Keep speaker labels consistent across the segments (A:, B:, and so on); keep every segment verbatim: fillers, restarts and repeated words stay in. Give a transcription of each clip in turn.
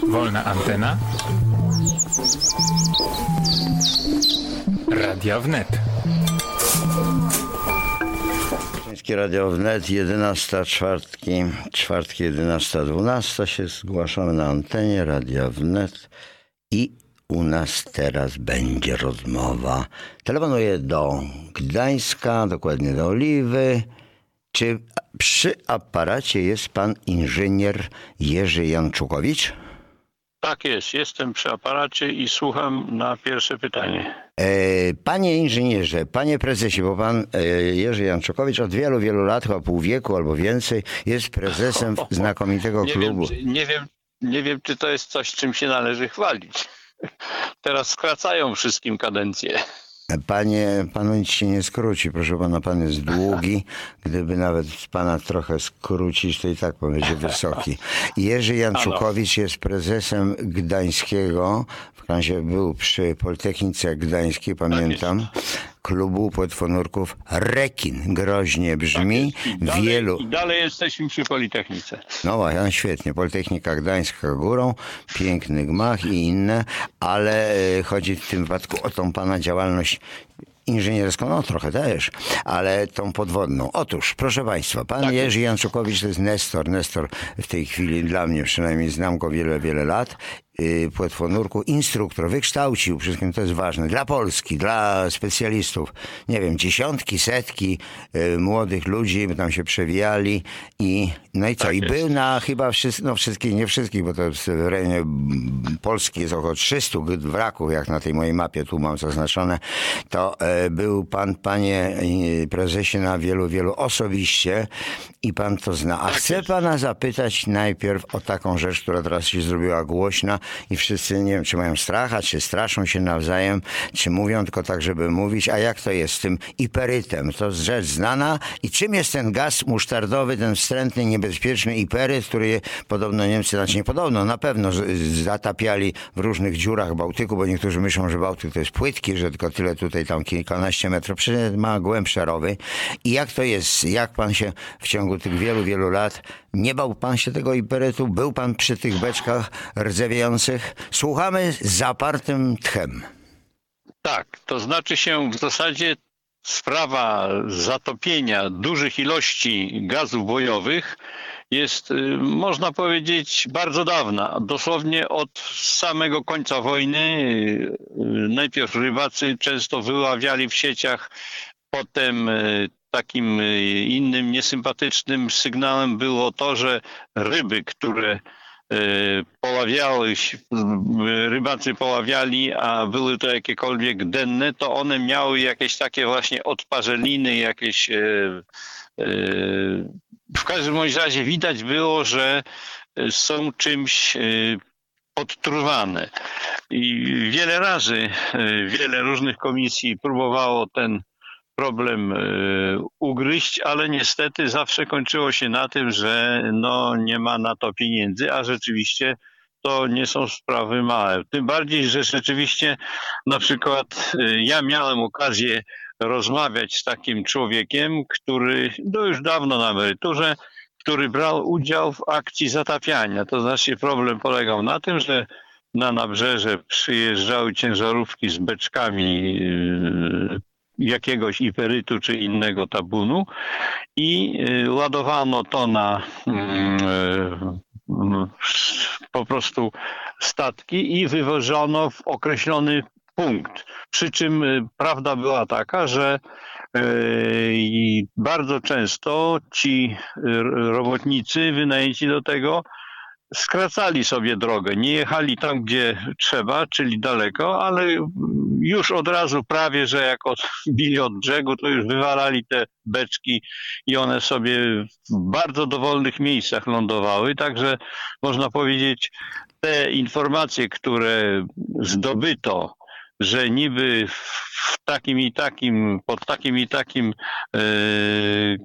A: Wolna antena. Radio Wnet.
B: Radio Wnet, jedenasta czwartki, czwartki jedenasta dwunasta się zgłaszamy na antenie Radia Wnet i u nas teraz będzie rozmowa. Telefonuję do Gdańska, dokładnie do Oliwy. Czy przy aparacie jest pan inżynier Jerzy Janczukowicz?
C: Tak jest, jestem przy aparacie i słucham na pierwsze pytanie.
B: E, panie inżynierze, panie prezesie, bo pan e, Jerzy Janczukowicz od wielu, wielu lat, chyba pół wieku albo więcej, jest prezesem znakomitego
C: nie
B: klubu.
C: Wiem, nie, wiem, nie wiem, czy to jest coś, czym się należy chwalić. Teraz skracają wszystkim kadencję.
B: Panie, panu nic się nie skróci, proszę pana, pan jest długi. Gdyby nawet pana trochę skrócić, to i tak pan będzie wysoki. Jerzy Janczukowicz jest prezesem Gdańskiego, w razie był przy Politechnice Gdańskiej, pamiętam, klubu płetwonurków Rekin. Groźnie brzmi.
C: I dalej,
B: Wielu...
C: I dalej jesteśmy przy Politechnice.
B: No właśnie, świetnie. Politechnika Gdańska górą, piękny gmach i inne, ale chodzi w tym wypadku o tą pana działalność inżynierską, no trochę też, ale tą podwodną. Otóż, proszę państwa, pan tak. Jerzy Janczukowicz to jest Nestor. Nestor w tej chwili dla mnie przynajmniej, znam go wiele, wiele lat. Płetwonurku, instruktor, wykształcił, wszystkim to jest ważne, dla Polski, dla specjalistów, nie wiem, dziesiątki, setki y, młodych ludzi, by tam się przewijali i no i co, tak i jest. Był na chyba wszystkich, no wszystkich, nie wszystkich, bo to w rejonie Polski jest około trzystu wraków, jak na tej mojej mapie tu mam zaznaczone, to y, był pan, panie y, prezesie, na wielu, wielu osobiście i pan to zna. A tak chcę jest. Pana zapytać najpierw o taką rzecz, która teraz się zrobiła głośna, i wszyscy, nie wiem, czy mają stracha, czy straszą się nawzajem, czy mówią tylko tak, żeby mówić. A jak to jest z tym iperytem? To jest rzecz znana. I czym jest ten gaz musztardowy, ten wstrętny, niebezpieczny iperyt, który podobno Niemcy, znaczy nie podobno, na pewno zatapiali w różnych dziurach Bałtyku, bo niektórzy myślą, że Bałtyk to jest płytki, że tylko tyle tutaj, tam kilkanaście metrów. Przecież ma głębsze rowy. I jak to jest? Jak pan się w ciągu tych wielu, wielu lat, nie bał pan się tego iperytu? Był pan przy tych beczkach rdzewiejących? Słuchamy z zapartym tchem.
C: Tak, to znaczy się w zasadzie sprawa zatopienia dużych ilości gazów bojowych jest, można powiedzieć, bardzo dawna. Dosłownie od samego końca wojny. Najpierw rybacy często wyławiali w sieciach, potem takim innym niesympatycznym sygnałem było to, że ryby, które poławiały, rybacy poławiali, a były to jakiekolwiek denne, to one miały jakieś takie właśnie odparzeliny, jakieś w każdym razie widać było, że są czymś podtruwane. I wiele razy, wiele różnych komisji próbowało ten problem ugryźć, ale niestety zawsze kończyło się na tym, że no nie ma na to pieniędzy, a rzeczywiście to nie są sprawy małe. Tym bardziej, że rzeczywiście na przykład ja miałem okazję rozmawiać z takim człowiekiem, który no już dawno na emeryturze, który brał udział w akcji zatapiania. To znaczy problem polegał na tym, że na nabrzeże przyjeżdżały ciężarówki z beczkami jakiegoś iperytu czy innego tabunu i ładowano to na po prostu statki i wywożono w określony punkt. Przy czym prawda była taka, że bardzo często ci robotnicy wynajęci do tego skracali sobie drogę, nie jechali tam, gdzie trzeba, czyli daleko, ale już od razu prawie, że jak odbili od brzegu, to już wywalali te beczki i one sobie w bardzo dowolnych miejscach lądowały, także można powiedzieć, te informacje, które zdobyto, że niby w takim i takim, pod takim i takim yy,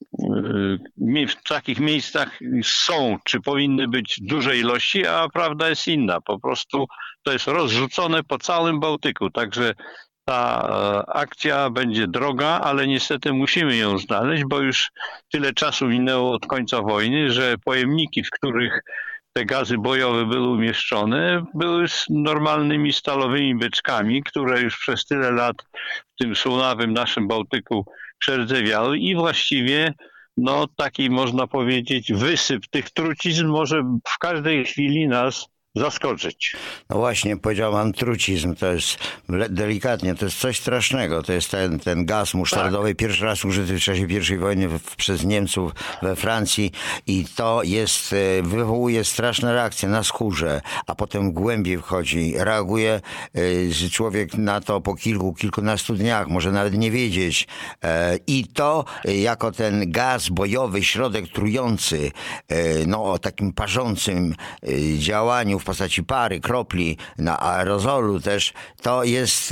C: w takich miejscach są, czy powinny być duże ilości, a prawda jest inna. Po prostu to jest rozrzucone po całym Bałtyku. Także ta akcja będzie droga, ale niestety musimy ją znaleźć, bo już tyle czasu minęło od końca wojny, że pojemniki, w których te gazy bojowe były umieszczone, były z normalnymi stalowymi beczkami, które już przez tyle lat w tym słonawym naszym Bałtyku przerdzewiały i właściwie no taki można powiedzieć wysyp tych trucizn może w każdej chwili nas zaskoczyć.
B: No właśnie, powiedział pan trucizm, to jest delikatnie, to jest coś strasznego, to jest ten, ten gaz musztardowy, tak. Pierwszy raz użyty w czasie pierwszej wojny w, przez Niemców we Francji i to jest, wywołuje straszne reakcje na skórze, a potem głębiej wchodzi, reaguje że człowiek na to po kilku, kilkunastu dniach, może nawet nie wiedzieć i to jako ten gaz bojowy, środek trujący, no o takim parzącym działaniu w postaci pary, kropli, na aerozolu też, to jest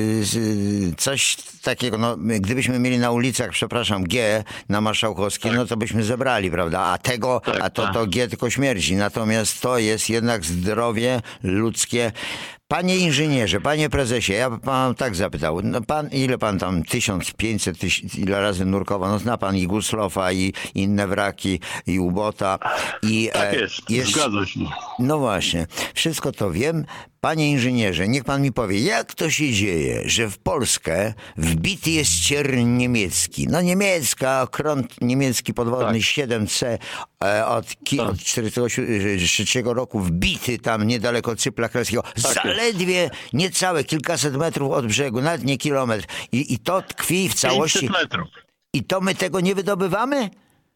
B: coś takiego, no gdybyśmy mieli na ulicach, przepraszam, G na Marszałkowskiej, no to byśmy zebrali, prawda? A tego, a to, to G tylko śmierdzi. Natomiast to jest jednak zdrowie ludzkie. Panie inżynierze, panie prezesie, ja pan tak zapytał, no pan, ile pan tam, tysiąc pięćset, tyś, ile razy nurkował, no zna pan i Guslofa, i inne wraki, i Ubota. I,
C: tak jest, jest, zgadza się.
B: No właśnie, wszystko to wiem. Panie inżynierze, niech pan mi powie, jak to się dzieje, że w Polskę wbity jest cierń niemiecki. No niemiecka, krąg niemiecki podwodny tak. siedem C e, od, ki- tak. od czterdziestego trzeciego roku wbity tam niedaleko Cypla Królewskiego. Tak zaledwie jest. Niecałe kilkaset metrów od brzegu, nawet nie kilometr. I, i to tkwi w całości.
C: pięćset metrów.
B: I to my tego nie wydobywamy?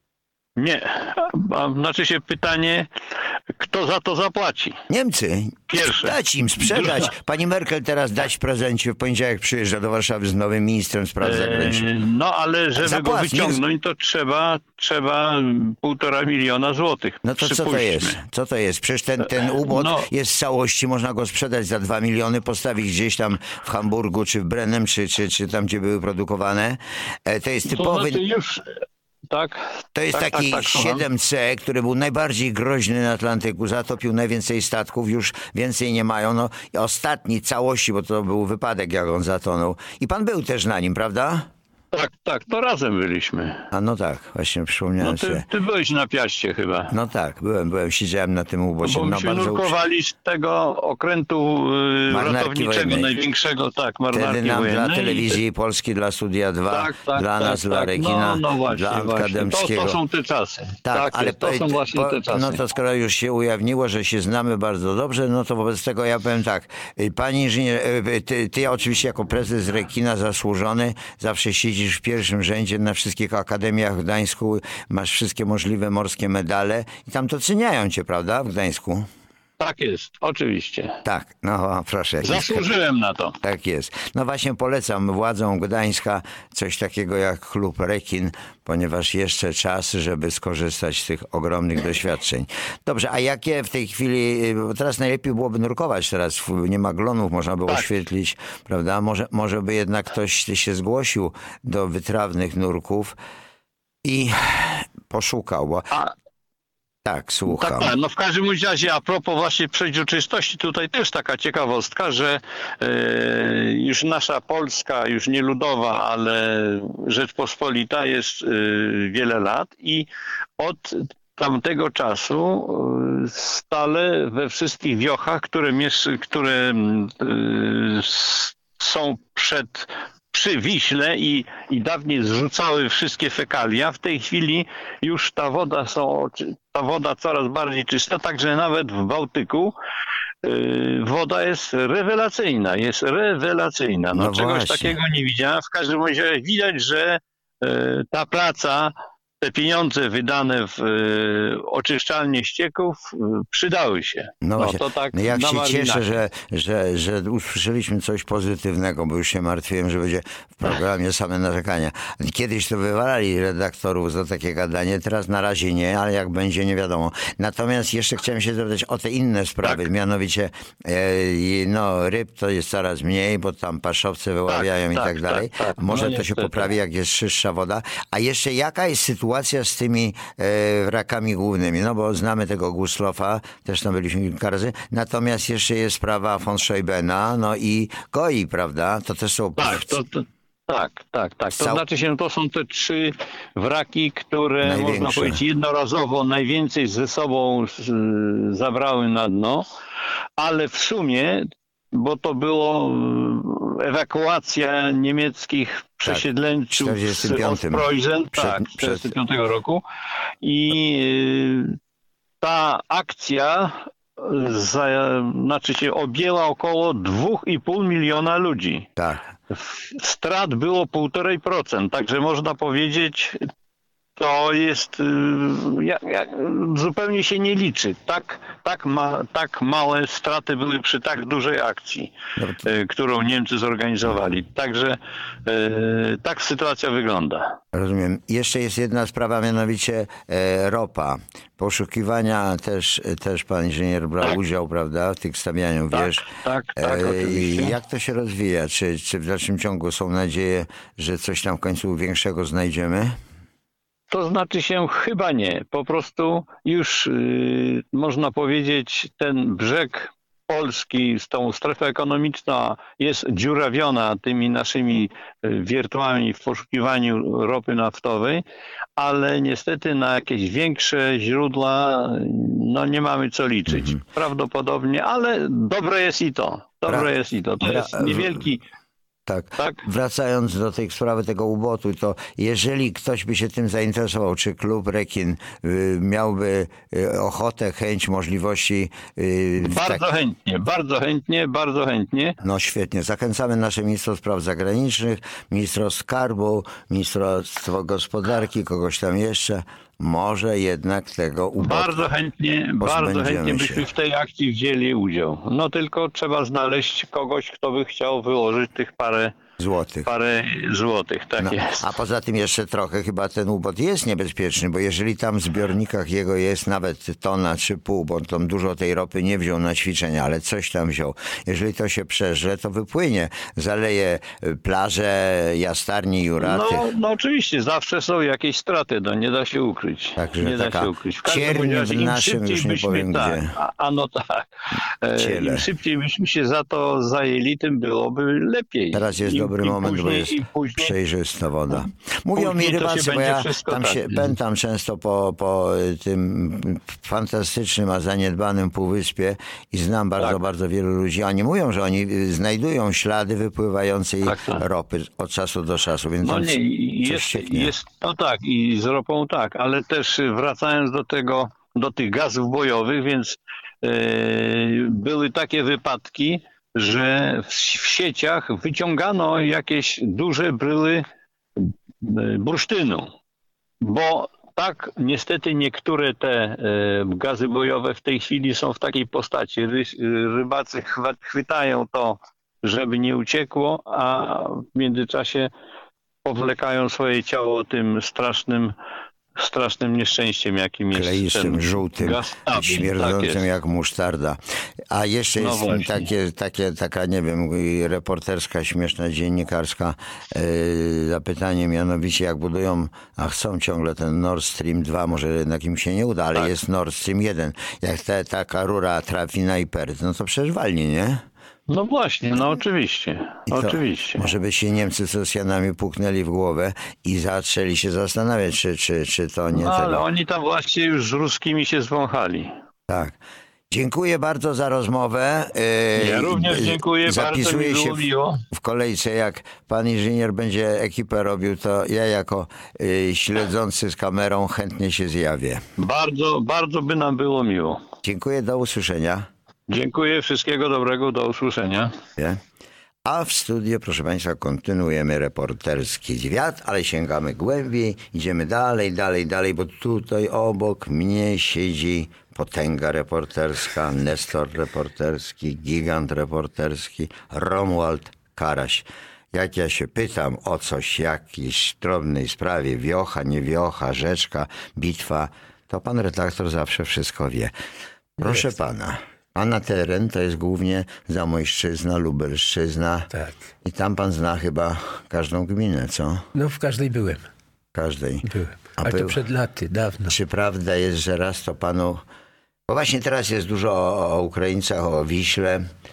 C: Nie. Znaczy się pytanie, kto za to zapłaci?
B: Niemcy.
C: Pierwsze.
B: Dać im, sprzedać. Druga. Pani Merkel teraz dać w prezencie. W poniedziałek przyjeżdża do Warszawy z nowym ministrem spraw zagranicznych.
C: Eee, no ale żeby Zapłać, go wyciągnąć, to trzeba, trzeba półtora miliona złotych.
B: No to co to jest? Co to jest? Przecież ten, ten ubot no. jest w całości, można go sprzedać za dwa miliony, postawić gdzieś tam w Hamburgu, czy w Brennem, czy, czy, czy tam, gdzie były produkowane. E, to jest typowy...
C: To znaczy już... Tak,
B: to jest
C: tak,
B: taki
C: tak, tak,
B: siedem C, który był najbardziej groźny na Atlantyku, zatopił najwięcej statków, już więcej nie mają. No i ostatni całości, bo to był wypadek, jak on zatonął. I pan był też na nim, prawda?
C: Tak, tak, to razem byliśmy.
B: A no tak, właśnie przypomniałem
C: no ty,
B: sobie.
C: Ty byłeś na Piaście chyba.
B: No tak, byłem, byłem, siedziałem na tym ubocie.
C: No bo
B: no,
C: myśmy nurkowali z tego okrętu yy, ratowniczego, wojennej. największego, tak, marynarki
B: Wtedy nam
C: wojennej.
B: dla Telewizji Polskiej, dla Studia dwa,
C: tak, tak,
B: dla
C: tak,
B: nas,
C: tak,
B: dla Rekina,
C: no, no właśnie,
B: dla
C: właśnie.
B: Akademskiego.
C: To, to są te czasy.
B: Tak,
C: tak
B: ale
C: jest, to są właśnie
B: po,
C: te czasy.
B: No to skoro już się ujawniło, że się znamy bardzo dobrze, no to wobec tego ja powiem tak. Panie inżynier, ty, ty oczywiście jako prezes Rekina zasłużony, zawsze siedzisz w pierwszym rzędzie na wszystkich akademiach w Gdańsku, masz wszystkie możliwe morskie medale i tam doceniają cię, prawda, w Gdańsku?
C: Tak jest, oczywiście.
B: Tak, no proszę.
C: Zasłużyłem na to.
B: Tak jest. No właśnie polecam władzom Gdańska coś takiego jak klub Rekin, ponieważ jeszcze czas, żeby skorzystać z tych ogromnych doświadczeń. Dobrze, a jakie w tej chwili, teraz najlepiej byłoby nurkować, teraz nie ma glonów, można było tak. oświetlić, prawda? Może, może by jednak ktoś się zgłosił do wytrawnych nurków i poszukał, bo... A... Tak, słucham.
C: Tak, no w każdym razie a propos właśnie przejrzystości, tutaj też taka ciekawostka, że e, już nasza Polska, już nie ludowa, ale Rzeczpospolita jest e, wiele lat i od tamtego czasu e, stale we wszystkich wiochach, które, mies- które e, są przed przy Wiśle i, i dawniej zrzucały wszystkie fekalia. W tej chwili już ta woda, są, ta woda coraz bardziej czysta, także nawet w Bałtyku yy, woda jest rewelacyjna, jest rewelacyjna. No, no czegoś właśnie. takiego nie widziałem. W każdym razie widać, że yy, ta praca, te pieniądze wydane w y, oczyszczalnie ścieków y, przydały się.
B: No,
C: no
B: właśnie.
C: To tak
B: no jak się
C: marginalnie.
B: cieszę, że, że, że usłyszeliśmy coś pozytywnego, bo już się martwiłem, że będzie w programie same narzekania. Kiedyś to wywalali redaktorów za takie gadanie, teraz na razie nie, ale jak będzie, nie wiadomo. Natomiast jeszcze chciałem się zapytać o te inne sprawy, tak. mianowicie e, no, ryb to jest coraz mniej, bo tam paszowce wyławiają tak, i tak, tak dalej. Tak, tak. Może no to się poprawi, jak jest czystsza woda. A jeszcze jaka jest sytuacja Sytuacja z tymi e, wrakami głównymi, no bo znamy tego Guslofa, też tam byliśmy kilka razy, natomiast jeszcze jest sprawa von Scheibena, no i Goi, prawda? To też są...
C: Tak, to, to, Tak, tak, tak. To
B: Cał-
C: znaczy się, to są te trzy wraki, które
B: Największe.
C: można powiedzieć jednorazowo najwięcej ze sobą z, zabrały na dno, ale w sumie, bo to było e, ewakuacja niemieckich przesiedleńców z
B: czterdziestym piątym.
C: Ostpreußen,
B: Przed-
C: tak, z
B: przed-
C: czterdziestego piątego roku i e, ta akcja za, znaczy się objęła około dwa i pół miliona ludzi.
B: Tak.
C: Strat było półtora procent, także można powiedzieć, to jest, y, jak, jak, zupełnie się nie liczy. Tak, tak, ma, tak małe straty były przy tak dużej akcji,
B: No to-
C: y, którą Niemcy zorganizowali. Także y, tak sytuacja wygląda.
B: Rozumiem. Jeszcze jest jedna sprawa, mianowicie e, ropa. Poszukiwania też, też pan inżynier brał
C: Tak.
B: udział, prawda, w tych stawianiu
C: Tak,
B: wież.
C: tak, tak,
B: E,
C: oczywiście.
B: Jak to się rozwija? Czy, czy w dalszym ciągu są nadzieje, że coś tam w końcu większego znajdziemy?
C: To znaczy się chyba nie. Po prostu już y, można powiedzieć, ten brzeg Polski z tą strefą ekonomiczną jest dziurawiona tymi naszymi y, wiertłami w poszukiwaniu ropy naftowej, ale niestety na jakieś większe źródła y, no nie mamy co liczyć. Prawdopodobnie, ale dobre jest i to. Dobre
B: Bra-
C: jest i to. To
B: bra-
C: jest niewielki.
B: Tak.
C: Tak?
B: Wracając do tej sprawy tego ubotu, to jeżeli ktoś by się tym zainteresował, czy klub Rekin y, miałby y, ochotę, chęć, możliwości... Y, w
C: Bardzo
B: tak-
C: chętnie, bardzo chętnie, bardzo chętnie.
B: No świetnie. Zachęcamy nasze Ministerstwo Spraw Zagranicznych, Ministerstwo Skarbu, Ministerstwo Gospodarki, kogoś tam jeszcze. Może jednak tego ubotu.
C: Bardzo chętnie, bardzo
B: pozbędziemy
C: chętnie
B: się.
C: byśmy w tej akcji wzięli udział. No tylko trzeba znaleźć kogoś, kto by chciał wyłożyć tych parę,
B: Złotych.
C: parę złotych. Tak
B: No,
C: jest.
B: a poza tym jeszcze trochę chyba ten ubot jest niebezpieczny, bo jeżeli tam w zbiornikach jego jest nawet tona czy pół, bo on tam dużo tej ropy nie wziął na ćwiczenia, ale coś tam wziął. Jeżeli to się przeżre, to wypłynie, zaleje plaże, jastarni, juraty.
C: No, no oczywiście, zawsze są jakieś straty, no nie da się ukryć.
B: Także
C: nie da
B: taka
C: się ukryć. W każdym
B: cierń
C: razie
B: w
C: im
B: naszym,
C: szybciej
B: już nie
C: byśmy,
B: powiem
C: tak,
B: gdzie.
C: A, a no tak. E,
B: Ciele.
C: Im szybciej byśmy się za to zajęli, tym byłoby lepiej.
B: Teraz jest
C: Im,
B: dobry
C: im
B: moment, bo
C: później,
B: jest
C: im później,
B: przejrzysta woda. Mówią mi
C: później to się
B: rybacy, bo
C: będzie
B: ja
C: wszystko
B: tam
C: tak.
B: się pętam często po, po tym fantastycznym, a zaniedbanym półwyspie i znam bardzo,
C: Tak.
B: bardzo wielu ludzi. Oni mówią, że oni znajdują ślady wypływającej
C: Tak, tak.
B: ropy od czasu do czasu, więc
C: No
B: tam
C: nie,
B: coś
C: jest,
B: cieknie.
C: jest, no tak, i z ropą tak, ale też wracając do tego, do tych gazów bojowych, więc e, były takie wypadki, że w, w sieciach wyciągano jakieś duże bryły e, bursztynu, bo tak niestety niektóre te e, gazy bojowe w tej chwili są w takiej postaci. Ry, rybacy chwa, chwytają to, żeby nie uciekło, a w międzyczasie powlekają swoje ciało tym strasznym, strasznym nieszczęściem, jakim jest
B: Kleistym,
C: ten
B: żółtym,
C: gaz. Tak,
B: śmierdzącym
C: tak jest.
B: jak musztarda. A jeszcze
C: No
B: jest
C: właśnie.
B: takie, takie, taka, nie wiem, reporterska, śmieszna, dziennikarska e, zapytanie, mianowicie jak budują, a chcą ciągle ten Nord Stream dwa, może jednak im się nie uda, ale
C: Tak.
B: jest Nord Stream jeden. Jak ta, taka rura trafi na Ipert, no to przecież walnie, nie?
C: No właśnie, no oczywiście,
B: I to
C: oczywiście.
B: Może by się Niemcy z Rosjanami puknęli w głowę i zaczęli się zastanawiać, czy, czy, czy to nie
C: No, ale
B: tego.
C: oni tam właśnie już z ruskimi się zwąchali.
B: Tak. Dziękuję bardzo za rozmowę. Yy,
C: Ja również dziękuję, bardzo
B: Zapisuję
C: mi
B: się
C: było
B: w,
C: miło.
B: w kolejce. Jak pan inżynier będzie ekipę robił, to ja jako yy, śledzący z kamerą chętnie się zjawię.
C: Bardzo, bardzo by nam było miło.
B: Dziękuję, do usłyszenia.
C: Dziękuję, wszystkiego dobrego, do usłyszenia.
B: Nie? A w studiu, proszę Państwa, kontynuujemy reporterski zwiat, ale sięgamy głębiej, idziemy dalej, dalej, dalej, bo tutaj obok mnie siedzi potęga reporterska, Nestor reporterski, gigant reporterski, Romuald Karaś. Jak ja się pytam o coś, jakiejś drobnej sprawie, wiocha, nie wiocha, rzeczka, bitwa, to pan redaktor zawsze wszystko wie. Proszę pana, pana teren to jest głównie Zamojszczyzna, Lubelszczyzna.
A: Tak.
B: I tam pan zna chyba każdą gminę, co?
A: No w każdej byłem.
B: Każdej.
A: byłem.
B: A
A: Ale to
B: był-
A: przed laty, dawno.
B: Czy prawda jest, że raz to panu... Bo właśnie teraz jest dużo o, o Ukraińcach, o Wiśle.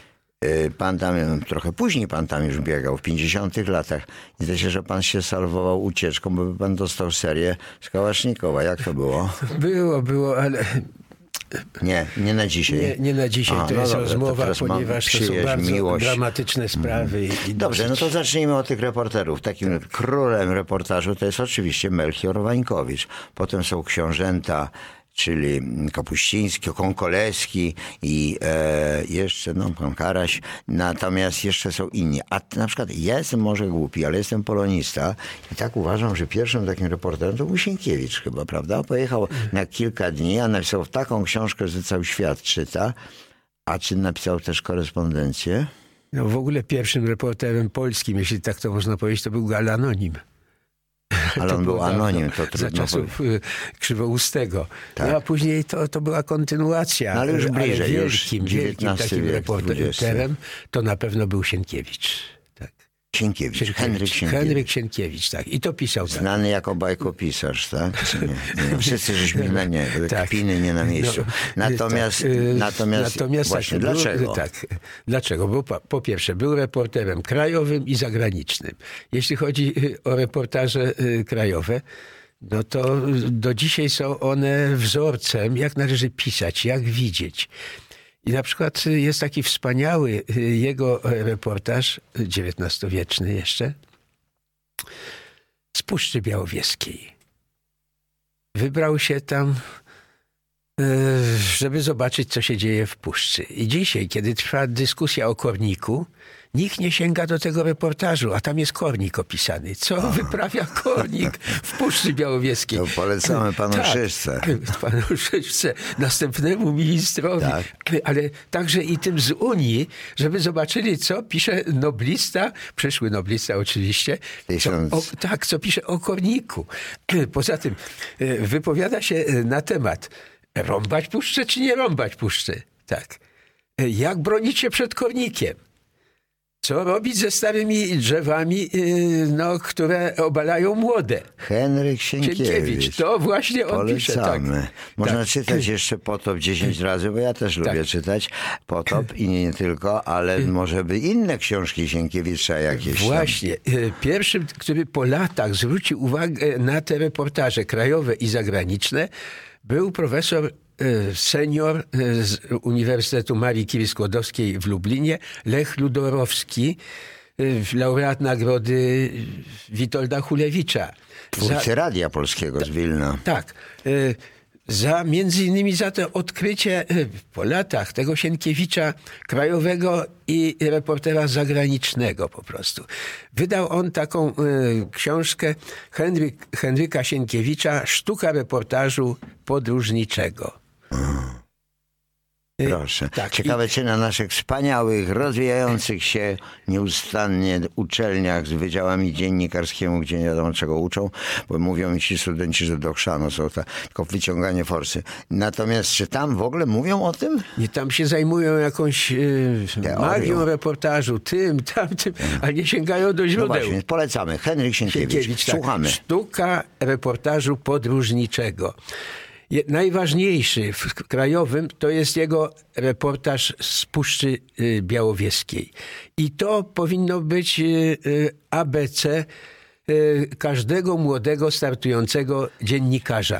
B: Pan tam, trochę później pan tam już biegał, w pięćdziesiątych latach. I zdaje się, że pan się salwował ucieczką, bo pan dostał serię z Kałasznikowa. Jak to było?
A: Było, było, ale...
B: Nie, nie na dzisiaj.
A: Nie, nie na dzisiaj,
B: A,
A: to
B: no
A: jest
B: dobra,
A: rozmowa,
B: to
A: ponieważ to są bardzo miłość. dramatyczne sprawy. I, i
B: Dobrze,
A: dosyć...
B: no to zacznijmy od tych reporterów. Takim królem reportażu to jest oczywiście Melchior Wańkowicz. Potem są książęta, czyli Kapuściński, Konkolewski i e, jeszcze no, pan Karaś. Natomiast jeszcze są inni. A na przykład ja jestem może głupi, ale jestem polonista i tak uważam, że pierwszym takim reporterem to był Sienkiewicz chyba, prawda? Pojechał na kilka dni, a napisał taką książkę, że cały świat czyta. A czy napisał też korespondencję?
A: No w ogóle pierwszym reporterem polskim, jeśli tak to można powiedzieć, to był Gal Anonim.
B: Ale
A: to
B: on był anonim, to
A: za
B: trudno
A: czasów
B: powiedzieć.
A: Krzywoustego.
B: Tak.
A: No a później to, to była kontynuacja.
B: No, ale już bliżej,
A: ale
B: już
A: wielkim, wielkim takim
B: wiek,
A: reporterem to na pewno był Sienkiewicz. Tak.
B: Sienkiewicz,
A: Sienkiewicz.
B: Henryk Sienkiewicz.
A: Henryk Sienkiewicz, tak. I to pisał. Tak.
B: Znany jako bajkopisarz, tak? Czy nie? Nie, wszyscy żeśmy na nie,
A: Tak.
B: kpiny nie na miejscu.
A: No,
B: Natomiast,
A: tak, y,
B: natomiast,
A: natomiast
B: właśnie,
A: tak,
B: dlaczego?
A: Był, tak, dlaczego? Bo po, po pierwsze, był reporterem krajowym i zagranicznym. Jeśli chodzi o reportaże y, krajowe, no to do dzisiaj są one wzorcem, jak należy pisać, jak widzieć. I na przykład jest taki wspaniały jego reportaż, dziewiętnastowieczny jeszcze, z Puszczy Białowieskiej. Wybrał się tam, żeby zobaczyć, co się dzieje w Puszczy. I dzisiaj, kiedy trwa dyskusja o korniku, nikt nie sięga do tego reportażu, a tam jest kornik opisany. Co Aha. wyprawia kornik w Puszczy Białowieskiej?
B: To polecamy panu
A: tak,
B: Szyszce.
A: Panu Szyszce, następnemu ministrowi, tak. ale także i tym z Unii, żeby zobaczyli, co pisze noblista, przyszły noblista oczywiście, co, o, tak, co pisze o korniku. Poza tym wypowiada się na temat rąbać puszczę, czy nie rąbać puszczę? Tak. Jak bronić się przed kornikiem? Co robić ze starymi drzewami, no, które obalają młode?
B: Henryk Sienkiewicz. Sienkiewicz.
A: To właśnie on
B: Polecamy.
A: pisze. Tak.
B: Można
A: tak.
B: czytać jeszcze Potop dziesięć razy, bo ja też lubię tak. czytać Potop i nie, nie tylko, ale może by inne książki Sienkiewicza jakieś.
A: Właśnie. Tam. Pierwszym, który po latach zwrócił uwagę na te reportaże krajowe i zagraniczne, był profesor senior z Uniwersytetu Marii Curie-Skłodowskiej w Lublinie, Lech Ludorowski, laureat nagrody Witolda Chulewicza.
B: Twórcy za, Radia Polskiego z Wilna.
A: Tak. Za, między innymi za to odkrycie po latach tego Sienkiewicza krajowego i reportera zagranicznego po prostu. Wydał on taką y, książkę Henryk, Henryka Sienkiewicza Sztuka reportażu podróżniczego.
B: Proszę. Tak. Ciekawe, czy na naszych wspaniałych, rozwijających się nieustannie uczelniach z wydziałami dziennikarskiemu, gdzie nie wiadomo czego uczą, bo mówią mi ci studenci, że do chrzanu są ta, tylko wyciąganie forsy. Natomiast czy tam w ogóle mówią o tym?
A: Nie, tam się zajmują jakąś yy, magią reportażu, tym, tamtym, a nie sięgają do źródeł.
B: No właśnie, polecamy. Henryk Sienkiewicz. Sienkiewicz tak. Słuchamy.
A: Sztuka reportażu podróżniczego. Najważniejszy w krajowym to jest jego reportaż z Puszczy Białowieskiej. I to powinno być A B C każdego młodego, startującego dziennikarza.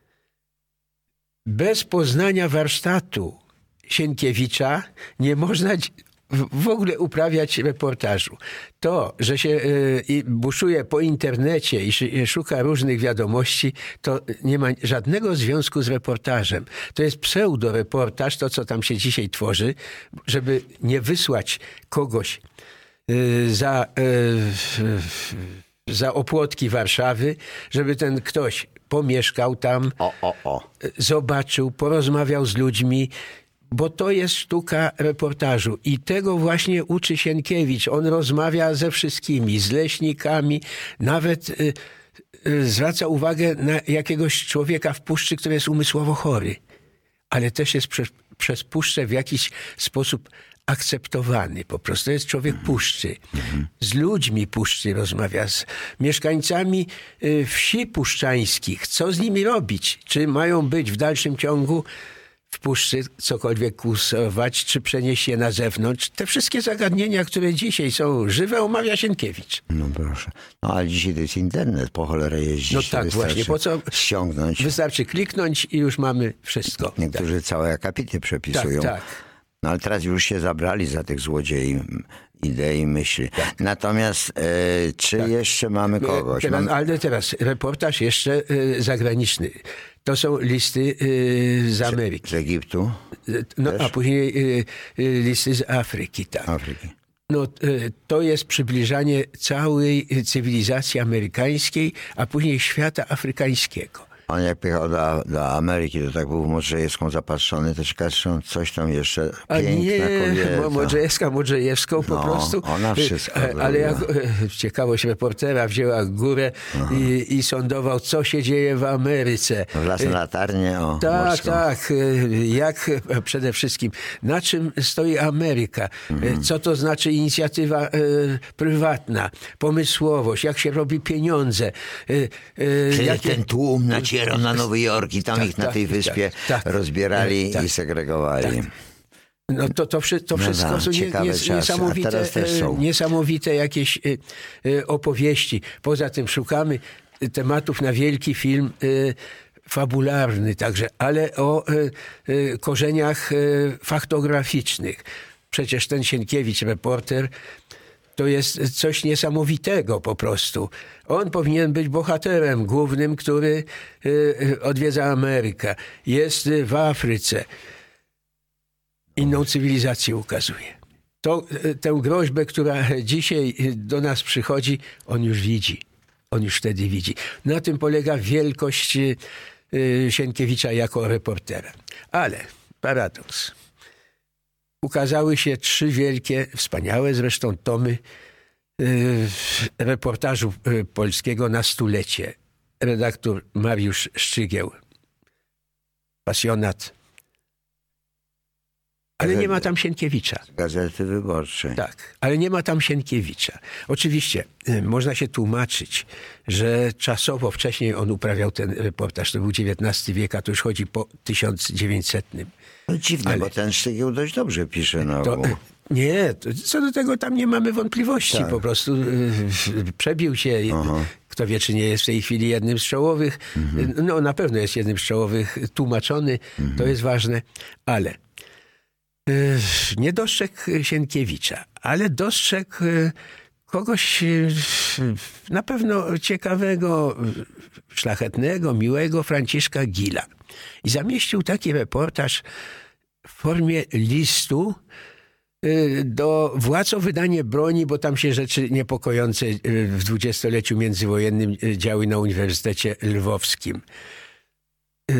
A: Bez poznania warsztatu Sienkiewicza nie można w ogóle uprawiać reportażu. To, że się y, buszuje po internecie i szuka różnych wiadomości, to nie ma żadnego związku z reportażem. To jest pseudoreportaż, to co tam się dzisiaj tworzy, żeby nie wysłać kogoś y, za, y, za opłotki Warszawy, żeby ten ktoś pomieszkał tam,
B: o, o, o.
A: zobaczył, porozmawiał z ludźmi, bo to jest sztuka reportażu i tego właśnie uczy Sienkiewicz. On rozmawia ze wszystkimi, z leśnikami, nawet y, y, zwraca uwagę na jakiegoś człowieka w puszczy, który jest umysłowo chory, ale też jest prze, przez puszczę w jakiś sposób akceptowany. Po prostu jest człowiek puszczy. Z ludźmi puszczy rozmawia, z mieszkańcami y, wsi puszczańskich. Co z nimi robić? Czy mają być w dalszym ciągu w puszczy cokolwiek kursować, czy przenieść je na zewnątrz. Te wszystkie zagadnienia, które dzisiaj są żywe, omawia Sienkiewicz.
B: No proszę. No ale dzisiaj to jest internet, po cholerę jeździć.
A: No tak, właśnie. Po co
B: ściągnąć?
A: Wystarczy kliknąć i już mamy wszystko.
B: Niektórzy tak. całe akapity przepisują.
A: Tak, tak.
B: No ale teraz już się zabrali za tych złodziei idei, myśli. Tak. Natomiast e, czy tak. jeszcze mamy kogoś?
A: Teraz,
B: mamy...
A: Ale teraz reportaż jeszcze e, zagraniczny. To są listy e, z Ameryki.
B: Z Egiptu?
A: No, a później e, e, listy z Afryki, tak.
B: Afryki.
A: No, to jest przybliżanie całej cywilizacji amerykańskiej, a później świata afrykańskiego.
B: On jak pojechał do, do Ameryki, to tak był w Modrzejewską zapatrzony, to ciekawe, coś tam jeszcze piękna kobieta.
A: Modrzejewska, Modrzejewską po
B: no,
A: prostu.
B: Ona wszystko
A: Ale jak ciekawość reportera wzięła górę i, i sądował, co się dzieje w Ameryce.
B: W Lasy Latarnie, o
A: Tak,
B: morską.
A: tak. Jak przede wszystkim, na czym stoi Ameryka? Mhm. Co to znaczy inicjatywa e, prywatna, pomysłowość, jak się robi pieniądze. E, e,
B: Czyli
A: jakie...
B: ten tłum nacierał na Nowy Jork i tam tak, ich na tej tak, wyspie tak, tak, rozbierali tak, i segregowali. Tak.
A: No to, to, to wszystko
B: no
A: są nie, nie, niesamowite, niesamowite jakieś y, y, opowieści. Poza tym szukamy tematów na wielki film y, fabularny także, ale o y, y, korzeniach y, faktograficznych. Przecież ten Sienkiewicz, reporter, to jest coś niesamowitego po prostu. On powinien być bohaterem głównym, który y, odwiedza Amerykę. Jest w Afryce. Inną cywilizację ukazuje. To, y, tę groźbę, która dzisiaj do nas przychodzi, on już widzi. On już wtedy widzi. Na tym polega wielkość y, Sienkiewicza jako reportera. Ale paradoks. Ukazały się trzy wielkie, wspaniałe zresztą tomy y, reportażu y, polskiego na stulecie. Redaktor Mariusz Szczygieł. Pasjonat. Ale nie ma tam Sienkiewicza.
B: Gazety Wyborczej.
A: Tak, ale nie ma tam Sienkiewicza. Oczywiście y, można się tłumaczyć, że czasowo wcześniej on uprawiał ten reportaż. To był dziewiętnasty wiek, a to już chodzi po tysiąc dziewięćsetnym.
B: No dziwne, ale... bo ten Szczygieł dość dobrze pisze na ogół.
A: To, nie, to, co do tego tam nie mamy wątpliwości. Tak. Po prostu y, przebił się. Aha. Kto wie, czy nie jest w tej chwili jednym z czołowych. Mhm. No na pewno jest jednym z czołowych, tłumaczony. Mhm. To jest ważne. Ale y, nie dostrzegł Sienkiewicza, ale dostrzegł y, kogoś y, na pewno ciekawego, szlachetnego, miłego, Franciszka Gila. I zamieścił taki reportaż w formie listu do władz o wydanie broni, bo tam się rzeczy niepokojące w dwudziestoleciu międzywojennym działy na Uniwersytecie Lwowskim. Yy...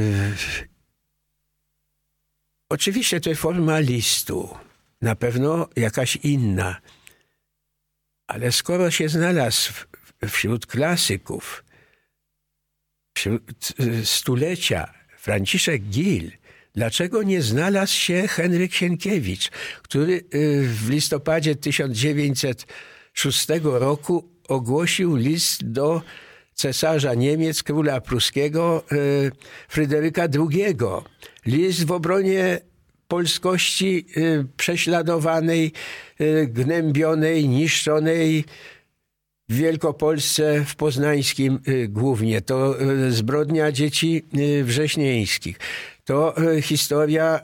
A: Oczywiście to jest forma listu. Na pewno jakaś inna. Ale skoro się znalazł wśród klasyków, wśród stulecia Franciszek Gil, dlaczego nie znalazł się Henryk Sienkiewicz, który w listopadzie tysiąc dziewięćset szóstego roku ogłosił list do cesarza Niemiec, króla pruskiego Fryderyka drugiego. List w obronie polskości prześladowanej, gnębionej, niszczonej w Wielkopolsce, w Poznańskim głównie. To zbrodnia dzieci wrześnieńskich. To historia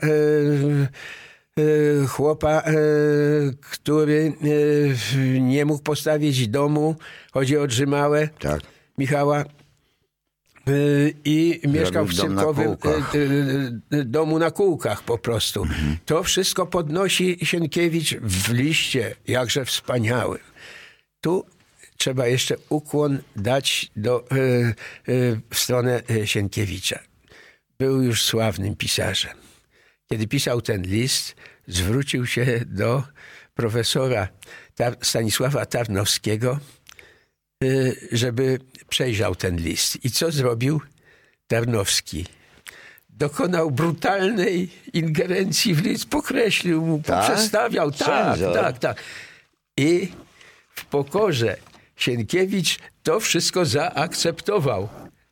A: chłopa, który nie mógł postawić domu. Chodzi o Drzymałę,
B: tak.
A: Michała. I mieszkał w cyrkowym domu na kółkach po prostu. Mhm. To wszystko podnosi Sienkiewicz w liście, jakże wspaniałym. Tu trzeba jeszcze ukłon dać do, w stronę Sienkiewicza. Był już sławnym pisarzem. Kiedy pisał ten list, zwrócił się do profesora Stanisława Tarnowskiego, żeby przejrzał ten list. I co zrobił Tarnowski? Dokonał brutalnej ingerencji w list, pokreślił mu, tak? poprzestawiał. Tak, tak, tak. I w pokorze Sienkiewicz to wszystko zaakceptował.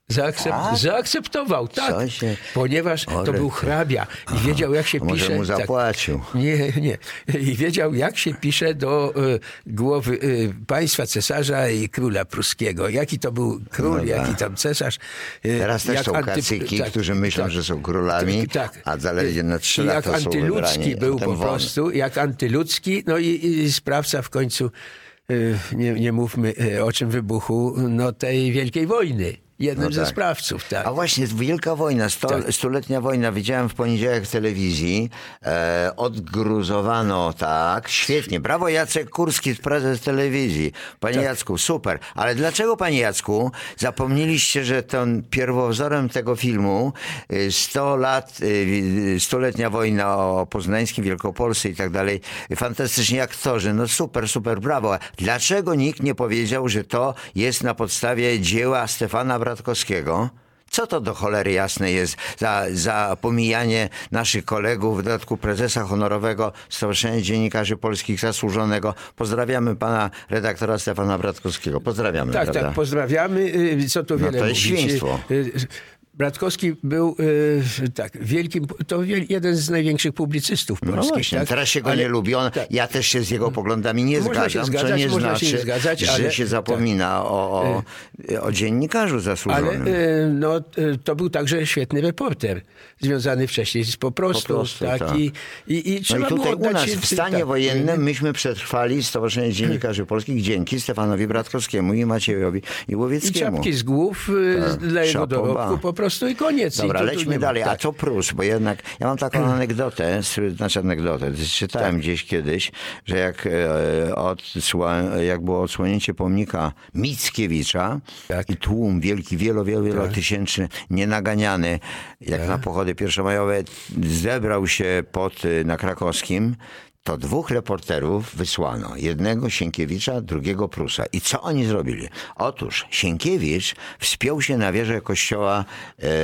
A: Zaakcept,
B: tak?
A: Zaakceptował, tak,
B: się...
A: ponieważ
B: Orety.
A: to był hrabia i wiedział, jak się
B: Może
A: pisze...
B: mu zapłacił.
A: Tak, nie, nie. I wiedział, jak się pisze do y, głowy y, państwa, cesarza i króla pruskiego. Jaki to był król,
B: No
A: jaki
B: tak.
A: tam cesarz. Y,
B: Teraz też
A: jak
B: są
A: anty-
B: kacyki,
A: tak,
B: którzy myślą,
A: tak,
B: że są królami,
A: tak.
B: a zaledwie na trzy
A: I jak
B: lata są wybrani.
A: antyludzki był po prostu, jak antyludzki, no i, i sprawca w końcu, y, nie, nie mówmy y, o czym wybuchu, no tej wielkiej wojny. Jednym
B: No
A: ze
B: tak.
A: sprawców, tak.
B: A właśnie, Wielka Wojna, sto,
A: Tak.
B: stuletnia wojna, widziałem w poniedziałek w telewizji, e, odgruzowano, tak, świetnie, brawo Jacek Kurski, prezes telewizji. Panie
A: Tak.
B: Jacku, super, ale dlaczego, panie Jacku, zapomnieliście, że ten pierwowzorem tego filmu, y, sto lat, y, stuletnia wojna o Poznańskim, Wielkopolsce i tak dalej, fantastyczni aktorzy, no super, super, brawo. Dlaczego nikt nie powiedział, że to jest na podstawie dzieła Stefana Bratkowskiego? Co to do cholery jasne jest za, za pomijanie naszych kolegów, w dodatku prezesa honorowego Stowarzyszenia Dziennikarzy Polskich zasłużonego. Pozdrawiamy pana redaktora Stefana Bratkowskiego. Pozdrawiamy.
A: Tak,
B: prawda?
A: tak, pozdrawiamy. Y, Co tu
B: No
A: wiele
B: to jest
A: mówić.
B: świństwo.
A: Y, y, Bratkowski był y, tak wielkim, to wiel, jeden z największych publicystów
B: No
A: polskich.
B: właśnie,
A: tak?
B: teraz się go
A: Ale-
B: nie lubi. On,
A: tak.
B: ja też się z jego poglądami nie
A: Można się
B: zgadzam,
A: zgadzać,
B: co nie
A: można się
B: znaczy,
A: nie zgadzać,
B: że
A: ale-
B: się zapomina o, o, o dziennikarzu
A: Ale
B: zasłużonym.
A: y, no, y, to był także świetny reporter, związany wcześniej z Po prostu.
B: Po prostu,
A: tak,
B: tak.
A: I, i, i
B: No
A: trzeba
B: i
A: było
B: tutaj u
A: oddać
B: nas
A: się
B: w stanie
A: tak,
B: wojennym myśmy przetrwali Stowarzyszenie Dziennikarzy Polskich dzięki Stefanowi Bratkowskiemu i Maciejowi
A: I
B: Łowieckiemu.
A: czapki z głów y,
B: Tak,
A: dla jego
B: chapeau
A: dorobku
B: bas.
A: po prostu i koniec.
B: Dobra,
A: I tu, tu
B: lećmy
A: nie ma-
B: dalej. A
A: tak.
B: co Prus? Bo jednak ja mam taką anegdotę, z- znaczy anegdotę, czytałem
A: Tak.
B: gdzieś kiedyś, że jak, e, odsła, jak było odsłonięcie pomnika Mickiewicza
A: Tak.
B: i tłum wielki, wielo, wielo, wielotysięczny, nienaganiany, jak
A: Tak.
B: na pochody pierwszomajowe, zebrał się pod, y, na Krakowskim, to dwóch reporterów wysłano. Jednego Sienkiewicza, drugiego Prusa. I co oni zrobili? Otóż Sienkiewicz wspiął się na wieżę kościoła e, e,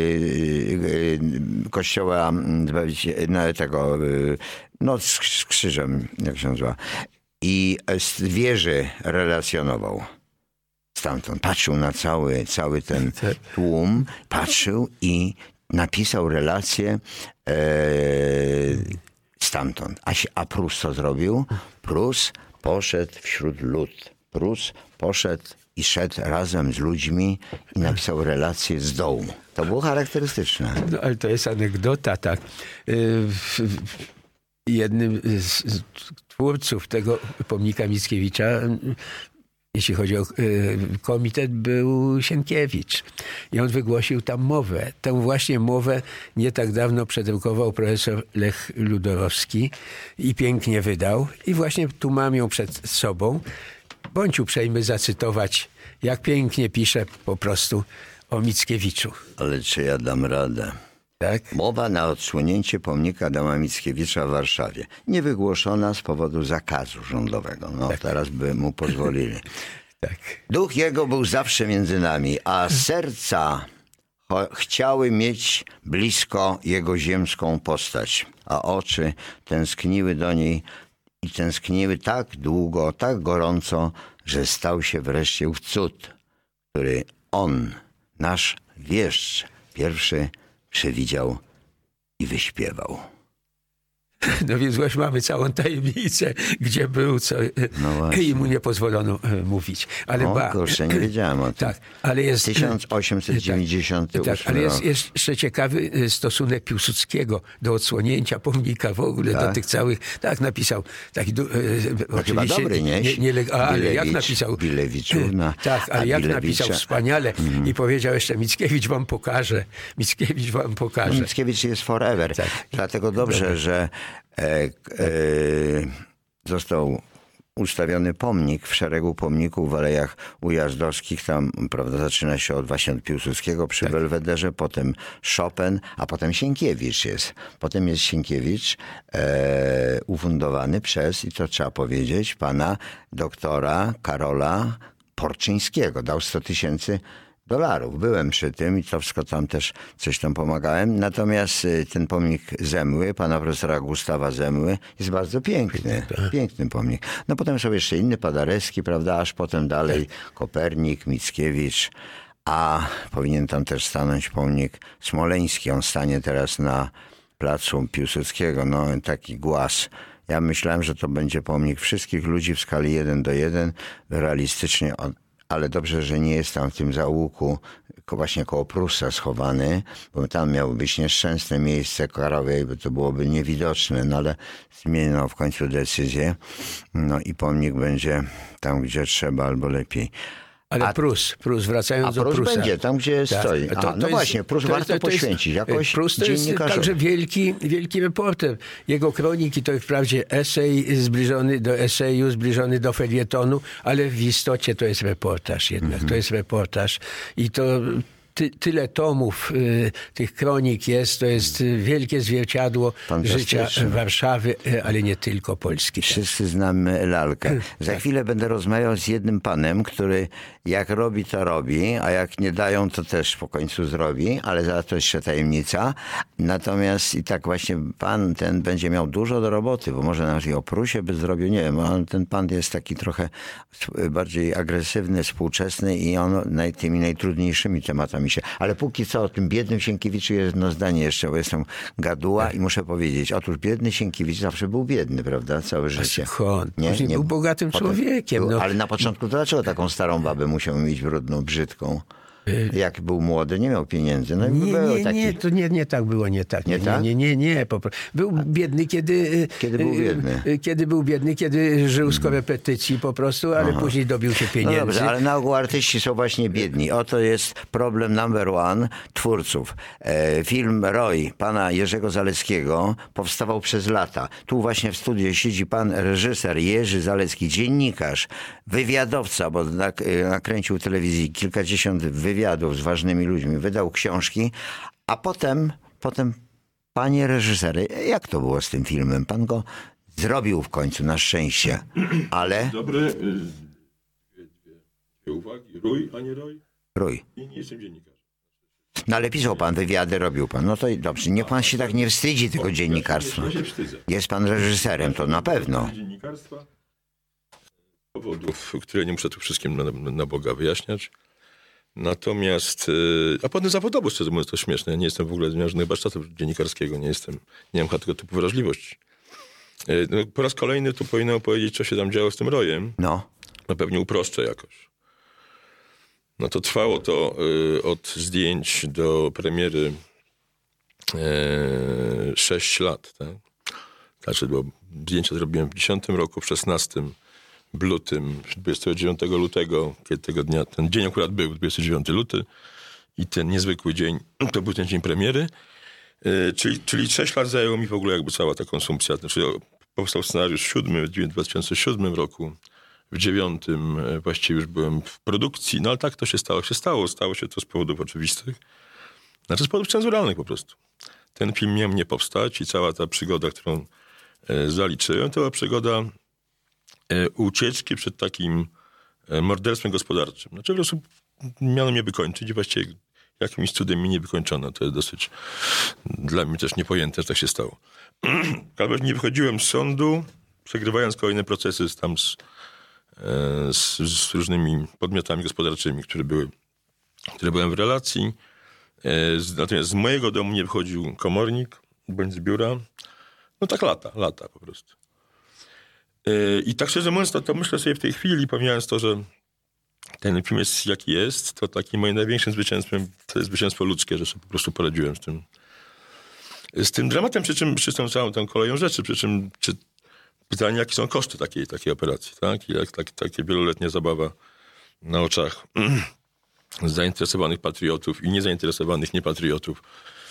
B: kościoła m, no, tego e, no z, z krzyżem, jak się nazywa. I z wieży relacjonował. Stamtąd patrzył na cały, cały ten tłum, patrzył i napisał relację e, stamtąd. A, się, a Prus co zrobił? Prus poszedł wśród lud. Prus poszedł i szedł razem z ludźmi i napisał relację z dołu. To było charakterystyczne.
A: No, ale to jest anegdota, tak. Y, w- w- Jednym z z twórców tego pomnika Mickiewicza, y, jeśli chodzi o y, komitet, był Sienkiewicz. I on wygłosił tam mowę. Tę właśnie mowę nie tak dawno przedrukował profesor Lech Ludorowski i pięknie wydał. I właśnie tu mam ją przed sobą. Bądź uprzejmy zacytować, jak pięknie pisze po prostu o Mickiewiczu.
B: Ale czy ja dam radę?
A: Tak?
B: Mowa na odsłonięcie pomnika Adama Mickiewicza w Warszawie. Nie wygłoszona z powodu zakazu rządowego. No teraz by mu pozwolili.
A: Tak.
B: Duch jego był zawsze między nami, a serca cho- chciały mieć blisko jego ziemską postać, a oczy tęskniły do niej i tęskniły tak długo, tak gorąco, że stał się wreszcie ów cud, który on, nasz wieszcz, pierwszy przewidział i wyśpiewał.
A: No więc właśnie mamy całą tajemnicę, gdzie był, co
B: No właśnie.
A: i mu nie pozwolono e, mówić. Ale
B: O
A: ba,
B: kurczę, nie wiedziałem o tym.
A: tak, ale jest
B: tysiąc osiemset dziewięćdziesiąty ósmy
A: tak, ale jest
B: rok.
A: jeszcze ciekawy e, stosunek Piłsudskiego do odsłonięcia pomnika w ogóle,
B: Tak?
A: do tych całych, tak napisał, taki, du- e,
B: No chyba
A: oczywiście
B: dobry, nie?
A: nie, nie leg- a, ale jak
B: Bilewicz-
A: napisał,
B: Bilewiczówna,
A: tak, ale
B: a
A: jak
B: Bilewicza-
A: napisał wspaniale i powiedział jeszcze, Mickiewicz wam pokaże, Mickiewicz wam pokaże.
B: Mickiewicz jest forever.
A: Tak.
B: Dlatego dobrze, że e, e, został ustawiony pomnik w szeregu pomników w Alejach Ujazdowskich. Tam, prawda, zaczyna się od właśnie od Piłsudskiego przy
A: Tak.
B: Belwederze, potem Chopin, a potem Sienkiewicz jest. Potem jest Sienkiewicz e, ufundowany przez, i to trzeba powiedzieć, pana doktora Karola Porczyńskiego. Dał sto tysięcy dolarów. Byłem przy tym i to wszystko tam też coś tam pomagałem. Natomiast y, ten pomnik Zemły, pana profesora Gustawa Zemły, jest bardzo piękny. Piękny pomnik. No potem są jeszcze inny, Paderewski, prawda, aż potem dalej Kopernik, Mickiewicz. a powinien tam też stanąć pomnik smoleński. On stanie teraz na placu Piłsudskiego, no taki głaz. Ja myślałem, że to będzie pomnik wszystkich ludzi w skali jeden do jeden, realistycznie, ale dobrze, że nie jest tam w tym zaułku właśnie koło Prusa schowany, bo tam miało być nieszczęsne miejsce karowe, bo to byłoby niewidoczne, no ale zmieniono w końcu decyzję, no i pomnik będzie tam, gdzie trzeba, albo lepiej.
A: Ale
B: a,
A: Prus, Prus, wracając
B: a
A: do
B: Prus
A: Prusa.
B: będzie, tam gdzie
A: tak.
B: stoi.
A: To,
B: Aha,
A: to
B: no
A: jest,
B: właśnie, Prus
A: to,
B: warto
A: to, to
B: poświęcić
A: jest,
B: jakoś
A: Prus to jest także wielki, wielki reporter. Jego kroniki to wprawdzie esej zbliżony do eseju, zbliżony do felietonu, ale w istocie to jest reportaż jednak. Mm-hmm. To jest reportaż i to... Ty, tyle tomów y, tych kronik jest, to jest wielkie zwierciadło życia Warszawy, ale nie tylko Polski.
B: Wszyscy znamy lalkę. Za chwilę będę rozmawiał z jednym panem, który jak robi, to robi, a jak nie dają, to też po końcu zrobi, ale za to jeszcze tajemnica. Natomiast i tak właśnie pan ten będzie miał dużo do roboty, bo może nawet i o Prusie by zrobił, nie wiem, ale ten pan jest taki trochę bardziej agresywny, współczesny i on naj, tymi najtrudniejszymi tematami się. Ale póki co o tym biednym Sienkiewiczu jedno zdanie jeszcze, bo jestem gaduła i muszę powiedzieć, otóż biedny Sienkiewicz zawsze był biedny, prawda, całe życie.
A: On nie, nie był bogatym potem, człowiekiem.
B: Był,
A: no.
B: Ale na początku to dlaczego taką starą babę musiał mieć brudną, brzydką? Jak był młody, nie miał pieniędzy. No
A: nie,
B: był
A: nie,
B: taki...
A: nie, to nie, nie tak było, nie tak.
B: Nie,
A: nie,
B: tak?
A: nie, nie, nie, nie. Był biedny, kiedy...
B: Kiedy był biedny?
A: Kiedy był biedny, kiedy żył z korepetycji po prostu, ale Aha. później dobił się pieniędzy.
B: No dobrze, ale na ogół artyści są właśnie biedni. Oto jest problem number one twórców. E, film Roy pana Jerzego Zaleckiego powstawał przez lata. Tu właśnie w studiu siedzi pan reżyser Jerzy Zalecki, dziennikarz, wywiadowca, bo nak- nakręcił telewizji kilkadziesiąt wywiadów z ważnymi ludźmi, wydał książki, a potem, potem panie reżysery, jak to było z tym filmem? Pan go zrobił w końcu, na szczęście, ale...
D: Dobre, dwie, dwie uwagi. Rój, a nie Roy?
B: Rój.
D: I nie jestem dziennikarzem.
B: No ale pisał pan wywiady, robił pan. No to dobrze, niech pan się tak nie wstydzi tego dziennikarstwa.
D: Ja się wstydzę.
B: Jest pan reżyserem, to na pewno.
D: Dziennikarstwa z powodów, które nie muszę tu wszystkim na, na Boga wyjaśniać. Natomiast, a potem zawodowo, szczerze mówiąc, to śmieszne. Ja nie jestem w ogóle, nie mam żadnych warsztatów dziennikarskiego, nie jestem, nie mam tego typu wrażliwości. No, po raz kolejny tu powinienem powiedzieć, co się tam działo z tym Rojem.
B: No.
D: No pewnie uproszczę jakoś. No to trwało to y, od zdjęć do premiery y, sześć lat, tak? Znaczy, bo zdjęcia zrobiłem w dziesiątym roku, w szesnastym, w lutym, dwudziestego dziewiątego lutego, kiedy tego dnia, ten dzień akurat był, dwudziestego dziewiątego luty i ten niezwykły dzień, to był ten dzień premiery, y, czyli, czyli sześć lat zajęło mi w ogóle jakby cała ta konsumpcja. Znaczy, powstał scenariusz siódmy, w dwa tysiące siódmym roku, w dziewiątym właściwie już byłem w produkcji, no ale tak to się stało. się stało. Stało się to z powodów oczywistych. Znaczy z powodów cenzuralnych po prostu. Ten film miał nie powstać i cała ta przygoda, którą e, zaliczyłem, to była przygoda e, ucieczki przed takim e, morderstwem gospodarczym. Znaczy po prostu miano mnie wykończyć i właściwie jakimś cudem mi nie wykończono. To jest dosyć dla mnie też niepojęte, że tak się stało. Ale nie wychodziłem z sądu, przegrywając kolejne procesy z tam z Z, z różnymi podmiotami gospodarczymi, które były, które byłem w relacji. Z, natomiast z mojego domu nie wychodził komornik, bądź z biura. No tak lata, lata po prostu. I tak szczerze mówiąc, to, to myślę sobie w tej chwili, pomijając to, że ten film jest jaki jest, to takim moim największym zwycięstwem to jest zwycięstwo ludzkie, że sobie po prostu poradziłem z tym. Z tym dramatem, przy czym, przy tą całą tą koleją rzeczy, przy czym czy pytanie, jakie są koszty takiej, takiej operacji, tak? I jak tak, takie wieloletnia zabawa na oczach zainteresowanych patriotów i niezainteresowanych niepatriotów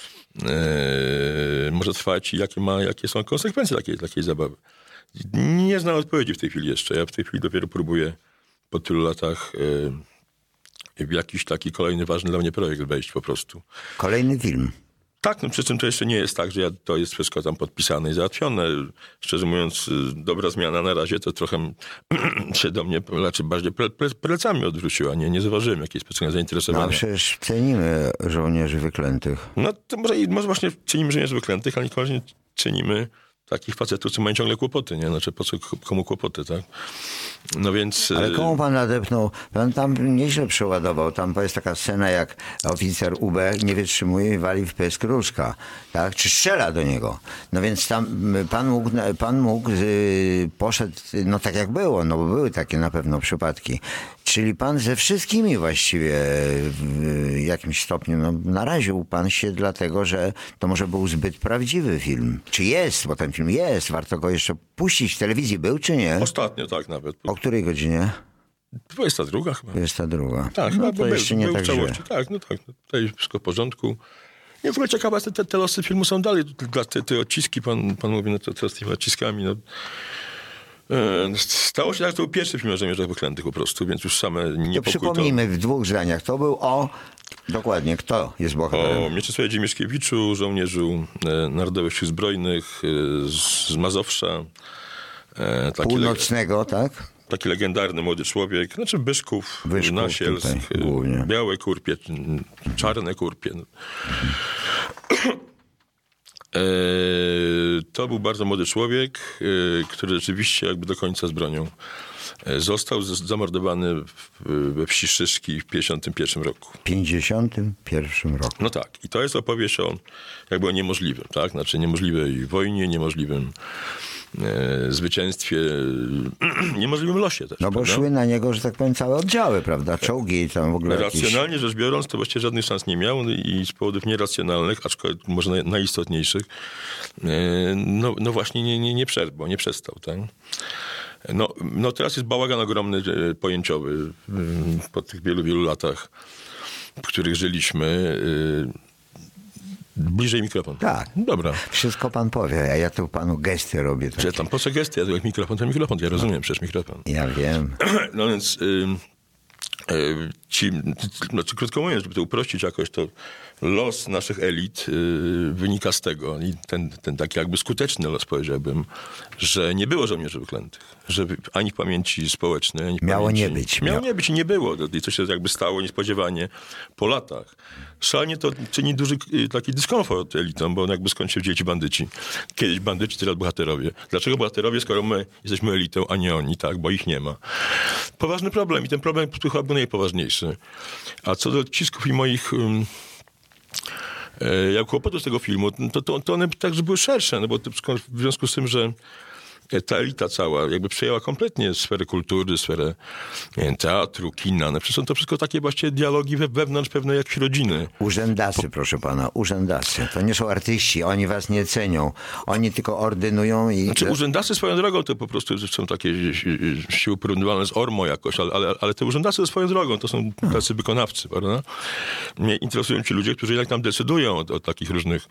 D: e, może trwać i jakie, ma, jakie są konsekwencje takiej, takiej zabawy. Nie znam odpowiedzi w tej chwili jeszcze. Ja w tej chwili dopiero próbuję po tylu latach e, w jakiś taki kolejny ważny dla mnie projekt wejść po prostu.
B: Kolejny film.
D: Tak, no przy czym to jeszcze nie jest tak, że ja, to jest wszystko tam podpisane i załatwione. Szczerze mówiąc, dobra zmiana na razie to trochę się do mnie, znaczy bardziej ple, ple, plecami odwróciła. Nie, nie zauważyłem jakiejś specjalnej zainteresowania.
B: No przecież cenimy żołnierzy wyklętych.
D: No to może, może właśnie cenimy żołnierzy wyklętych, ale niekoniecznie czynimy takich facetów, co mają ciągle kłopoty, nie? Znaczy, po co komu kłopoty, tak? No więc...
B: Ale komu pan nadepnął? Pan tam nieźle przeładował. Tam jest taka scena, jak oficer U B nie wytrzymuje i wali w pysk Ruska, tak? Czy strzela do niego. No więc tam pan mógł, pan mógł yy, poszedł, no tak jak było, no bo były takie na pewno przypadki. Czyli pan ze wszystkimi właściwie w jakimś stopniu, no naraził pan się dlatego, że to może był zbyt prawdziwy film. Czy jest, bo ten film jest, warto go jeszcze puścić w telewizji. Był czy nie?
D: Ostatnio tak nawet.
B: O której godzinie?
D: dwudziesta druga chyba.
B: dwudziesta druga.
D: Tak,
B: no
D: no,
B: to
D: był,
B: jeszcze nie
D: był
B: tak
D: w całości.
B: źle.
D: Tak, no tak. No, tutaj wszystko w porządku. Nie, w ogóle ciekawe, te, te losy filmu są dalej. Te, te odciski, pan, pan mówi, no to, to z tymi odciskami, no. Stało się tak, to był pierwszy film o Żołnierzach Wyklętych po prostu, więc już same niepokój.
B: To przypomnijmy w dwóch zdaniach. To był o... Dokładnie, kto jest bohaterem?
D: O Mieczysławie Dziemieszkiewiczu, żołnierzu e, Narodowych Sił Zbrojnych e, z, z Mazowsza. E, taki
B: Północnego, le- tak?
D: Taki legendarny młody człowiek. Znaczy Byszków,
B: Wyszków
D: Nasielsk,
B: tutaj, głównie.
D: białe kurpie, czarne kurpie. E, to był bardzo młody człowiek, e, który rzeczywiście jakby do końca z bronią e, został z, zamordowany w, we wsi Szyszki w pięćdziesiątym pierwszym roku.
B: W pięćdziesiątym pierwszym roku.
D: No tak. I to jest opowieść o jakby o niemożliwym, tak? Znaczy niemożliwej wojnie, niemożliwym e, zwycięstwie, niemożliwym losie też.
B: No bo
D: prawda?
B: szły na niego, że tak powiem, całe oddziały, prawda? Czołgi i tam w ogóle jakieś...
D: Racjonalnie rzecz biorąc, to właściwie żadnych szans nie miał i z powodów nieracjonalnych, aczkolwiek może naj, najistotniejszych, e, no, no właśnie nie, nie, nie przerwał, nie przestał, tak? No, no teraz jest bałagan ogromny e, pojęciowy e, po tych wielu, wielu latach, w których żyliśmy. E, bliżej mikrofon.
B: Tak.
D: Dobra.
B: Wszystko pan powie, a ja tu panu gesty robię.
D: Że tam po co gesty? Ja tu jak mikrofon, to mikrofon. Ja rozumiem no. Przecież mikrofon.
B: Ja wiem.
D: No więc y, y, ci, znaczy, krótko mówiąc, żeby to uprościć jakoś, to los naszych elit y, wynika z tego, i ten, ten taki jakby skuteczny los, powiedziałbym, że nie było żołnierzy wyklętych. Że ani w pamięci społecznej, ani w
B: Miało
D: pamięci...
B: nie być.
D: Miało
B: Miało
D: nie być i nie było. I co się jakby stało niespodziewanie po latach. Szalenie to czyni duży taki dyskomfort elitom, bo jakby skąd się wzięli ci bandyci. Kiedyś bandyci, teraz bohaterowie. Dlaczego bohaterowie, skoro my jesteśmy elitą, a nie oni, tak? Bo ich nie ma. Poważny problem i ten problem chyba był najpoważniejszy. A co do odcisków i moich... Um, jak kłopotu z tego filmu, to, to, to one także były szersze, no bo to, w związku z tym, że ta elita cała jakby przejęła kompletnie sferę kultury, sferę nie wiem, teatru, kina. No przecież są to wszystko takie właściwie dialogi we, wewnątrz pewnej jakiejś rodziny.
B: Urzędasy, po... proszę pana, urzędasy. To nie są artyści, oni was nie cenią. Oni tylko ordynują i...
D: Znaczy urzędasy swoją drogą to po prostu są takie siły porównywalne z Ormo jakoś, ale, ale, ale te urzędasy swoją drogą to są tacy wykonawcy, prawda? Mnie interesują ci ludzie, którzy jednak tam decydują o, o takich różnych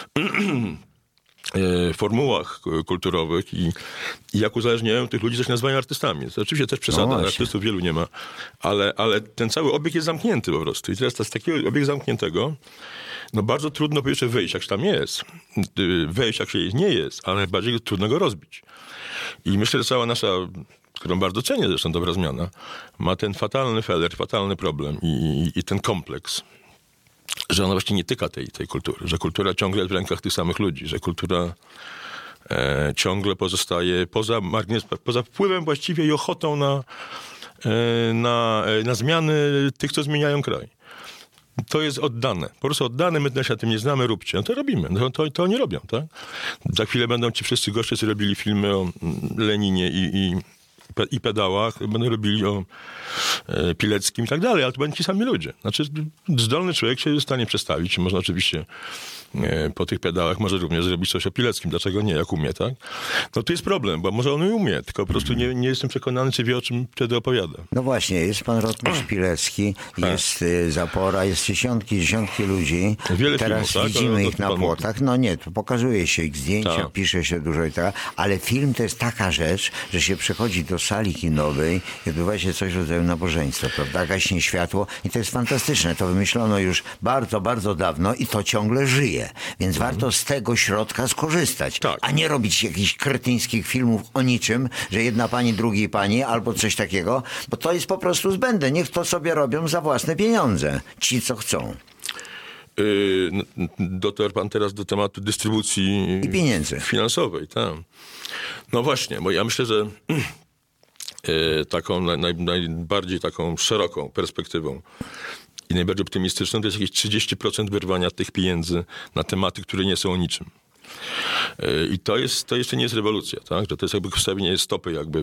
D: formułach kulturowych i, i jak uzależniają tych ludzi, coś nazywają artystami. To oczywiście też przesada, no artystów wielu nie ma, ale, ale ten cały obieg jest zamknięty po prostu. I teraz z takiego obiegu zamkniętego no bardzo trudno po pierwsze wejść, jak się tam jest. Wejść, jak się nie jest, ale najbardziej trudno go rozbić. I myślę, że cała nasza, którą bardzo cenię zresztą, dobra zmiana, ma ten fatalny feller, fatalny problem i, i, i ten kompleks, że ona właśnie nie tyka tej, tej kultury, że kultura ciągle jest w rękach tych samych ludzi, że kultura e, ciągle pozostaje poza, poza wpływem właściwie i ochotą na, e, na, na zmiany tych, co zmieniają kraj. To jest oddane. Po prostu oddane, my się na tym nie znamy, róbcie. No to robimy. No to, to oni robią, tak? Za chwilę będą ci wszyscy goście, co robili filmy o Leninie i, i i pedałach, będą robili o e, Pileckim i tak dalej, ale to będą ci sami ludzie. Znaczy zdolny człowiek się jest w stanie przestawić. Można oczywiście e, po tych pedałach może również zrobić coś o Pileckim. Dlaczego nie? Jak umie, tak? No to jest problem, bo może on i umie, tylko po prostu nie, nie jestem przekonany, czy wie, o czym wtedy opowiada.
B: No właśnie, jest pan rotmistrz Pilecki, tak. Jest y, Zapora, jest dziesiątki, dziesiątki ludzi.
D: Wiele
B: Teraz
D: filmów,
B: widzimy
D: tak?
B: ich na płotach. No nie, to pokazuje się ich zdjęcia, tak. Pisze się dużo i tak, ale film to jest taka rzecz, że się przychodzi do sali kinowej i odbywa się coś w rodzaju nabożeństwa, prawda? Gaśnie światło i to jest fantastyczne. To wymyślono już bardzo, bardzo dawno i to ciągle żyje. Więc mhm. warto z tego środka skorzystać, tak. A nie robić jakichś kretyńskich filmów o niczym, że jedna pani, drugiej pani albo coś takiego, bo to jest po prostu zbędne. Niech to sobie robią za własne pieniądze. Ci, co chcą.
D: Yy, dotarł pan teraz do tematu dystrybucji
B: i pieniędzy
D: finansowej. Tak. No właśnie, bo ja myślę, że yy, taką naj, najbardziej taką szeroką perspektywą i najbardziej optymistyczną to jest jakieś trzydzieści procent wyrwania tych pieniędzy na tematy, które nie są o niczym. I to, jest, to jeszcze nie jest rewolucja, tak? Że to jest jakby wstawienie stopy jakby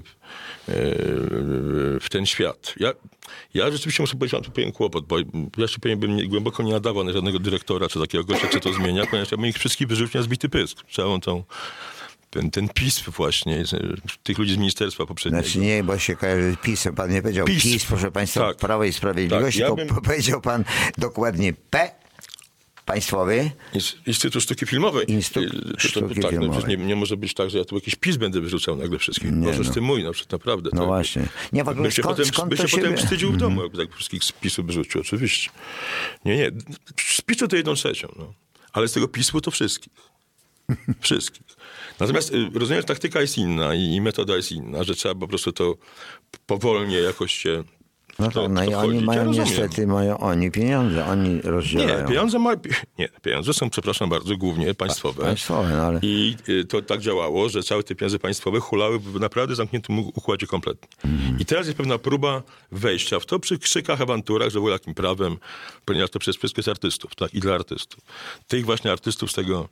D: w ten świat. Ja, ja rzeczywiście muszę powiedzieć, mam tu pewien kłopot, bo ja się pewnie bym nie, głęboko nie nadawał na żadnego dyrektora, czy takiego gościa, co to zmienia, ponieważ ja bym ich wszystkich wyrzucił na zbity pysk. Całą tą, ten, ten PiS właśnie, tych ludzi z ministerstwa poprzedniego.
B: Znaczy nie, bo się kojarzy PiS, pan nie powiedział PiS, PiS proszę państwa, tak. Prawo i Sprawiedliwość, tak, ja bym... powiedział pan dokładnie P. Państwowy.
D: Instytut Sztuki Filmowej.
B: Instytut Sztuki
D: tak,
B: Filmowej.
D: No, nie, nie może być tak, że ja tu jakiś PiS będę wyrzucał nagle wszystkich.
B: Nie,
D: Może
B: no.
D: z tym mój, na przykład, naprawdę.
B: No
D: tak.
B: właśnie. Nie, w ogóle
D: bym się
B: skąd,
D: potem,
B: skąd
D: by
B: to
D: się potem
B: by...
D: wstydził
B: mm-hmm.
D: w domu, jakby tak wszystkich z PiSu wyrzucił, oczywiście. Nie, nie. Z PiSu to jedną trzecią, no. Ale z tego PiSu to wszystkich. Wszystkich. Natomiast rozumiem, że taktyka jest inna i metoda jest inna, że trzeba po prostu to powolnie jakoś się...
B: No to, no i oni mają ja niestety, mają oni pieniądze, oni rozdzielają.
D: Nie, pieniądze mają, nie, pieniądze są, przepraszam bardzo, głównie państwowe.
B: Pa, państwowe, no ale...
D: I to tak działało, że całe te pieniądze państwowe hulały w naprawdę zamkniętym układzie kompletnie. Mm. I teraz jest pewna próba wejścia w to przy krzykach, awanturach, że w ogóle jakim prawem, ponieważ to przez wszystko jest artystów, tak, i dla artystów. Tych właśnie artystów z tego,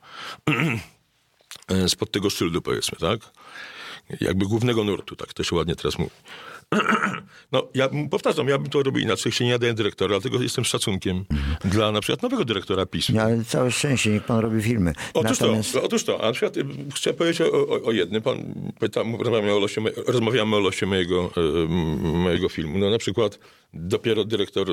D: spod tego szyldu, powiedzmy, tak? Jakby głównego nurtu, tak, to się ładnie teraz mówi. No, ja powtarzam, ja bym to robił inaczej, się nie nadaję dyrektora, dlatego jestem z szacunkiem mm. dla na przykład nowego dyrektora PiSu.
B: No, ale całe szczęście, niech pan robi filmy.
D: Otóż
B: Natomiast...
D: to, otóż to, a na przykład chcę powiedzieć o, o, o jednym, pan pytam, rozmawiamy o losie, rozmawiamy o losie mojego, mojego filmu. No na przykład dopiero dyrektor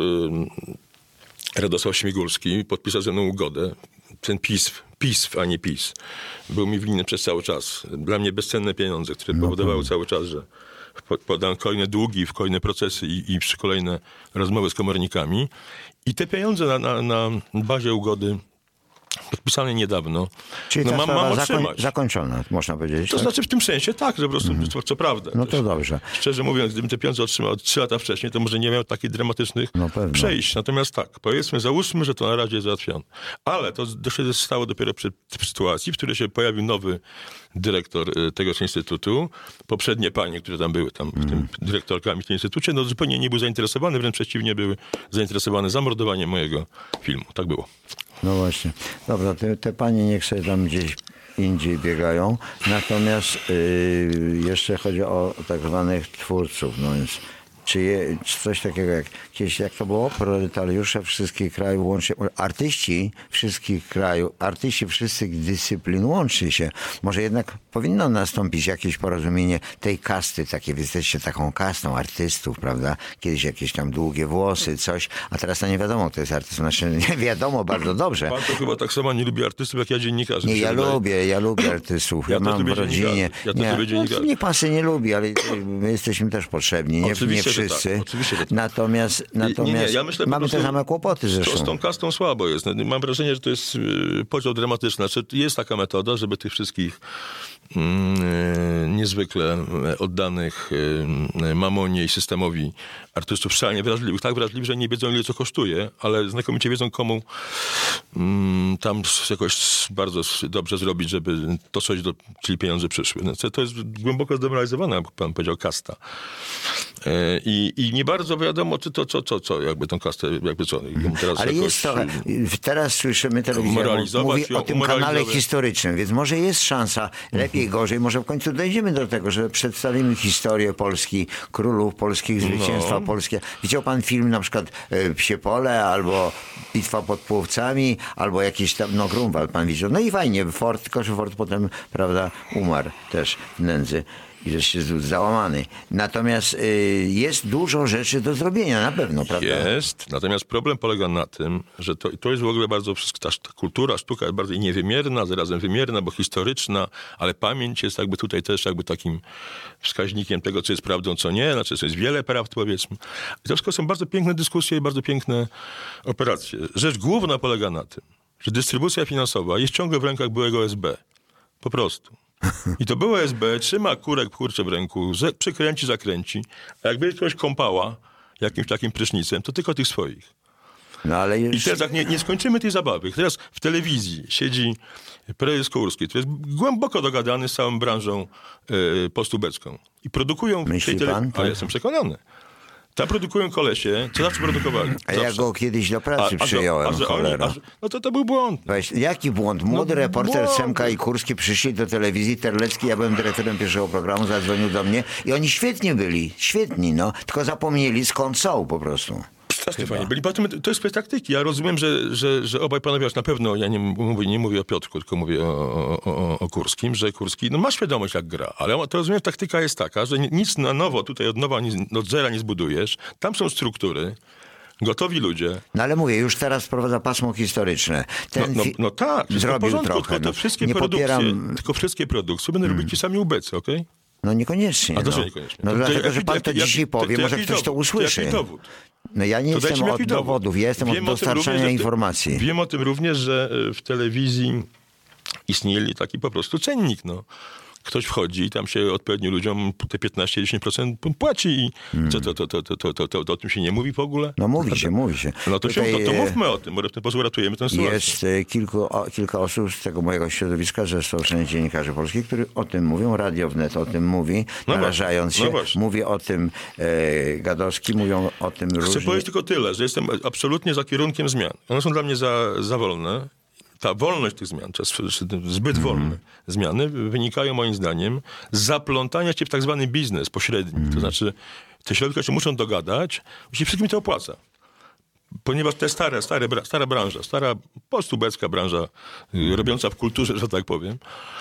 D: Radosław Śmigulski podpisał ze mną ugodę. Ten PiS, PiS, a nie PiS, był mi winny przez cały czas. Dla mnie bezcenne pieniądze, które no powodowały cały czas, że podam kolejne długi, w kolejne procesy i, i przy kolejne rozmowy z komornikami. I te pieniądze na, na, na bazie ugody podpisane niedawno.
B: Czyli
D: no,
B: ta
D: mam,
B: sprawa
D: mam
B: zakoń, zakończona, można powiedzieć.
D: To
B: tak?
D: znaczy w tym sensie tak, że po prostu, mm. co, co prawda.
B: No to
D: też,
B: dobrze.
D: Szczerze mówiąc, gdybym te pieniądze otrzymał trzy lata wcześniej, to może nie miał takich dramatycznych
B: no
D: przejść. Natomiast tak, powiedzmy, załóżmy, że to na razie jest załatwione. Ale to się stało dopiero przy, w sytuacji, w której się pojawił nowy dyrektor tegoż instytutu. Poprzednie panie, które tam były, tam mm. tym dyrektorkami w tym instytucie, no zupełnie nie był zainteresowany, wręcz przeciwnie, były zainteresowane zamordowaniem mojego filmu. Tak było.
B: No właśnie. Dobra, te, te panie niech sobie tam gdzieś indziej biegają. Natomiast yy, jeszcze chodzi o tak zwanych twórców. No więc czy, je, czy coś takiego jak kiedyś, jak to było? Proletariusze wszystkich krajów łącznie, artyści wszystkich krajów, artyści wszystkich dyscyplin łączy się. Może jednak powinno nastąpić jakieś porozumienie tej kasty, takie, wy jesteście taką kastą artystów, prawda? Kiedyś jakieś tam długie włosy, coś, a teraz to nie wiadomo, kto jest artystą. Znaczy, nie wiadomo bardzo dobrze.
D: Pan to chyba tak samo nie lubi artystów, jak ja dziennikarzy.
B: Nie, ja wydaje. lubię, ja lubię artystów. Ja, ja mam w rodzinie.
D: Ja
B: nie,
D: no,
B: nie pan się nie lubi, ale my jesteśmy też potrzebni, nie, nie wszyscy.
D: Tak, oczywiście, że tak.
B: Natomiast, natomiast nie, nie, ja myślę, mamy te same kłopoty zresztą.
D: Z tą kastą słabo jest. Mam wrażenie, że to jest podział dramatyczny. Znaczy, jest taka metoda, żeby tych wszystkich mm, niezwykle oddanych mamonie i systemowi artystów szalenie wrażliwych, tak wrażliwych, że nie wiedzą, ile co kosztuje, ale znakomicie wiedzą, komu mm, tam jakoś bardzo dobrze zrobić, żeby to coś, do, czyli pieniądze przyszły. No, to jest głęboko zdemoralizowana, jak pan powiedział, kasta. I, i nie bardzo wiadomo, czy to, co, co, co, jakby tą kastę, jakby co. Teraz
B: ale
D: jakoś,
B: jest to, teraz słyszymy telewizję, mówi ją, o tym kanale historycznym, więc może jest szansa, lepiej, gorzej, może w końcu dojdziemy do tego, że przedstawimy historię Polski, królów polskich, zwycięstwa no. polskie. Widział pan film na przykład e, Psie Pole, albo Bitwa pod Płowcami, albo jakiś tam, no Grunwald pan widział. No i fajnie, Ford, tylko że Ford potem, prawda, umarł też w nędzy. I że się załamany. Natomiast y, jest dużo rzeczy do zrobienia, na pewno, prawda?
D: Jest, natomiast problem polega na tym, że to, to jest w ogóle bardzo, ta, ta kultura, sztuka jest bardzo niewymierna, zarazem wymierna, bo historyczna, ale pamięć jest jakby tutaj też jakby takim wskaźnikiem tego, co jest prawdą, co nie, znaczy to jest wiele prawd, powiedzmy. I to wszystko są bardzo piękne dyskusje i bardzo piękne operacje. Rzecz główna polega na tym, że dystrybucja finansowa jest ciągle w rękach byłego S B. Po prostu. I to było S B, trzyma kurek kurczę w ręku, przykręci, zakręci, a jak będzie kogoś kąpała jakimś takim prysznicem, to tylko tych swoich.
B: No, ale już...
D: I teraz jak nie, nie skończymy tej zabawy, teraz w telewizji siedzi prezes Kurski, który jest głęboko dogadany z całą branżą y, postubecką. I produkują...
B: Myśli
D: tej tele...
B: pan?
D: A ja jestem przekonany. Tam produkują kolesie, co zawsze produkowali.
B: A ja go kiedyś do pracy a, a przyjąłem, a, że cholera.
D: Oni, a, no to to był błąd.
B: Weź, jaki błąd? Młody no, reporter błąd. Semka i Kurski przyszli do telewizji, Terlecki, ja byłem dyrektorem pierwszego programu, zadzwonił do mnie i oni świetnie byli, świetni, no, tylko zapomnieli skąd są po prostu.
D: Strasznie fajnie byli. Potem to jest kwestia taktyki. Ja rozumiem, że, że, że obaj panowie, na pewno, ja nie mówię, nie mówię o Piotrku, tylko mówię o, o, o Kurskim, że Kurski no, ma świadomość, jak gra, ale to rozumiem, że taktyka jest taka, że nic na nowo tutaj od nowa, od zera nie zbudujesz. Tam są struktury, gotowi ludzie.
B: No ale mówię, już teraz wprowadza pasmo historyczne. Ten
D: no, no, no tak,
B: zrobił
D: porządku,
B: trochę.
D: Tylko,
B: no.
D: wszystkie
B: nie
D: produkcje,
B: popieram...
D: tylko wszystkie produkcje będą hmm. robić ci sami ubecy, okej? Okay?
B: No niekoniecznie.
D: A to,
B: no.
D: że niekoniecznie.
B: No
D: to,
B: dlatego,
D: to,
B: że pan to, to dzisiaj
D: to,
B: powie,
D: to,
B: może ktoś
D: dowód,
B: to usłyszy.
D: To dowód?
B: No ja nie
D: to
B: jestem od dowodów, ja jestem wiem od dostarczania również, informacji.
D: Wiem o tym również, że w telewizji istnieli taki po prostu cennik, no. Ktoś wchodzi i tam się odpowiednio ludziom te piętnaście do dziesięciu procent płaci i hmm. co, to, to, to, to, to, to, to, to o tym się nie mówi w ogóle?
B: No mówi się, mówi się.
D: No to, się, to, to mówmy o tym, bo w ten sposób ratujemy tę sytuację.
B: Jest kilku, o, kilka osób z tego mojego środowiska, że Stowarzyszenie Dziennikarzy Polskich, którzy o tym mówią, Radio Wnet o tym mówi, no narażając się. No mówi o tym e, Gadowski, mówią o tym różnie.
D: Chcę powiedzieć tylko tyle, że jestem absolutnie za kierunkiem zmian. One są dla mnie za, za wolne. Ta wolność tych zmian, zbyt wolne mm. zmiany wynikają moim zdaniem z zaplątania się w tak zwany biznes pośredni. Mm. To znaczy te środki się muszą dogadać, się wszystkim to opłaca. Ponieważ te stare, stare, stara branża, stara postubecka branża mm. robiąca w kulturze, że tak powiem,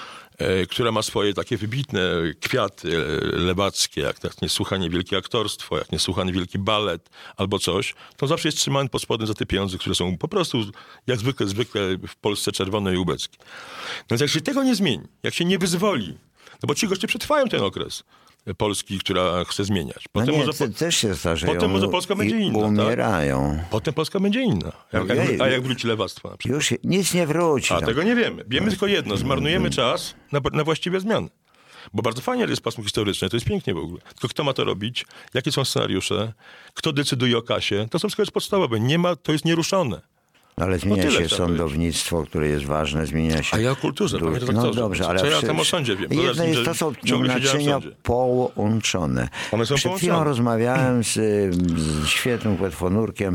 D: e, która ma swoje takie wybitne kwiaty lewackie, jak, jak niesłychanie wielkie aktorstwo, jak niesłychanie wielki balet albo coś, to zawsze jest trzymany pod spodem za te pieniądze, które są po prostu, jak zwykle, zwykle w Polsce czerwone i ubeckie. No więc jak się tego nie zmieni, jak się nie wyzwoli, no bo ci goście przetrwają ten okres Polski, która chce zmieniać. Potem
B: no nie,
D: może,
B: to też się zdarzają.
D: Potem może Polska będzie inna.
B: Umierają.
D: Tak? Potem Polska będzie inna. Jak,
B: no,
D: jak, a jak wróci lewactwo na przykład?
B: Już nic nie wróci.
D: A
B: tam.
D: tego nie wiemy. Wiemy no. tylko jedno. Zmarnujemy czas na, na właściwe zmiany. Bo bardzo fajnie jest pasmo historyczne, to jest pięknie w ogóle. Tylko kto ma to robić? Jakie są scenariusze? Kto decyduje o kasie? To są wszystko jest podstawowe. Nie ma, to jest nieruszone.
B: Ale zmienia no się sądownictwo, powiedzieć. które jest ważne, zmienia się...
D: A ja o kulturze,
B: du...
D: pamiętam
B: No dobrze, ale...
D: Co ja tam o sądzie wiem?
B: Jedno jest, to są naczynia połączone.
D: One są
B: Przed
D: połączone.
B: chwilą rozmawiałem z, z świetnym płetwonurkiem,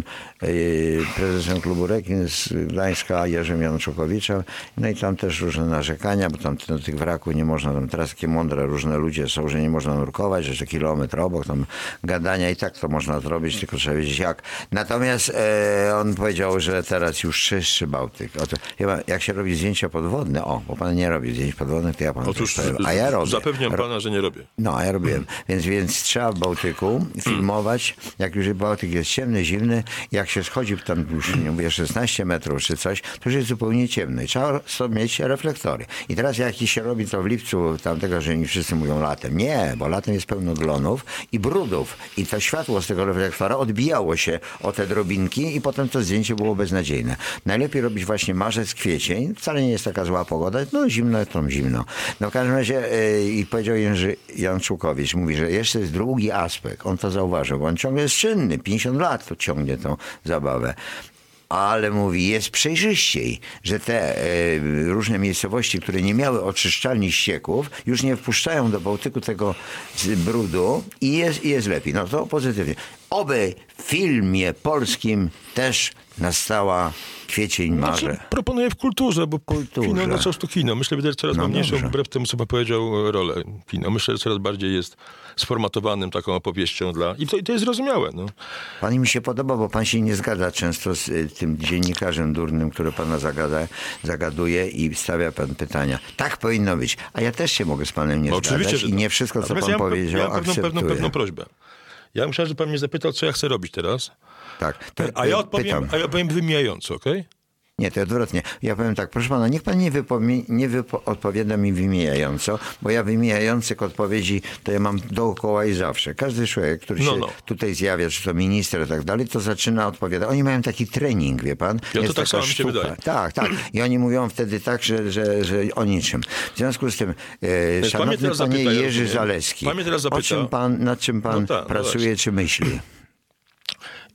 B: prezesem klubu Rekin z Gdańska, Jerzym Janczukowiczem. No i tam też różne narzekania, bo tam do tych wraków nie można, tam teraz takie mądre różne ludzie są, że nie można nurkować, że to kilometr obok, tam gadania i tak to można zrobić, tylko trzeba wiedzieć jak. Natomiast e, on powiedział, że teraz już czystszy Bałtyk. Oto, jak się robi zdjęcia podwodne, o, bo pan nie robi zdjęć podwodnych, to ja panu
D: Otóż
B: powiem. A ja robię.
D: Zapewniam pana, że nie robię.
B: No, a ja robiłem. Więc, więc trzeba w Bałtyku filmować, jak już Bałtyk jest ciemny, zimny, jak się schodzi tam już, nie mówię, szesnaście metrów czy coś, to już jest zupełnie ciemny. Trzeba mieć reflektory. I teraz jak się robi to w lipcu, tamtego, że nie wszyscy mówią latem. Nie, bo latem jest pełno glonów i brudów. I to światło z tego reflektora odbijało się o te drobinki i potem to zdjęcie było beznadziejne. Najlepiej robić właśnie marzec, kwiecień. Wcale nie jest taka zła pogoda. No zimno, to zimno. No w każdym razie yy, i powiedział Jerzy Janczukowicz, mówi, że jeszcze jest drugi aspekt. On to zauważył, bo on ciągle jest czynny. pięćdziesiąt lat to ciągnie tą zabawę. Ale mówi, jest przejrzyściej, że te e, różne miejscowości, które nie miały oczyszczalni ścieków, już nie wpuszczają do Bałtyku tego brudu i jest, i jest lepiej. No to pozytywnie. Oby w filmie polskim też nastała kwiecień, marze.
D: Znaczy, proponuję w kulturze, bo kulturze. Kino, no cóż to kino. Myślę, że coraz no mniejszą, wbrew temu, co pan powiedział, rolę kino. Myślę, że coraz bardziej jest sformatowanym taką opowieścią dla... I to, i to jest zrozumiałe. No.
B: Pan mi się podoba, bo pan się nie zgadza często z y, tym dziennikarzem durnym, który pana zagada, zagaduje i stawia pan pytania. Tak powinno być. A ja też się mogę z panem nie
D: no,
B: zgadzać
D: oczywiście,
B: i nie wszystko, co pan
D: ja
B: powiedział,
D: ja mam pewną,
B: akceptuję.
D: pewną, pewną prośbę. Ja myślałem, że pan mnie zapytał, co ja chcę robić teraz.
B: Tak. To,
D: a, ja odpowiem, a ja powiem wymijająco, okej? Okay?
B: Nie, to odwrotnie. Ja powiem tak, proszę pana, niech pan nie, wypomie, nie wypo, odpowiada mi wymijająco, bo ja wymijających odpowiedzi to ja mam dookoła i zawsze. Każdy człowiek, który
D: no,
B: się
D: no.
B: tutaj zjawia, czy to minister i tak dalej, to zaczyna odpowiadać. Oni mają taki trening, wie pan?
D: Ja
B: jest
D: to tak samo mi się wydaje.
B: Tak, tak. I oni mówią wtedy tak, że, że, że o niczym. W związku z tym, e, szanowny panie zapyta, Jerzy ja Zaleski, pan mnie teraz zapyta, o czym pan, nad czym pan no ta, pracuje, no czy myśli?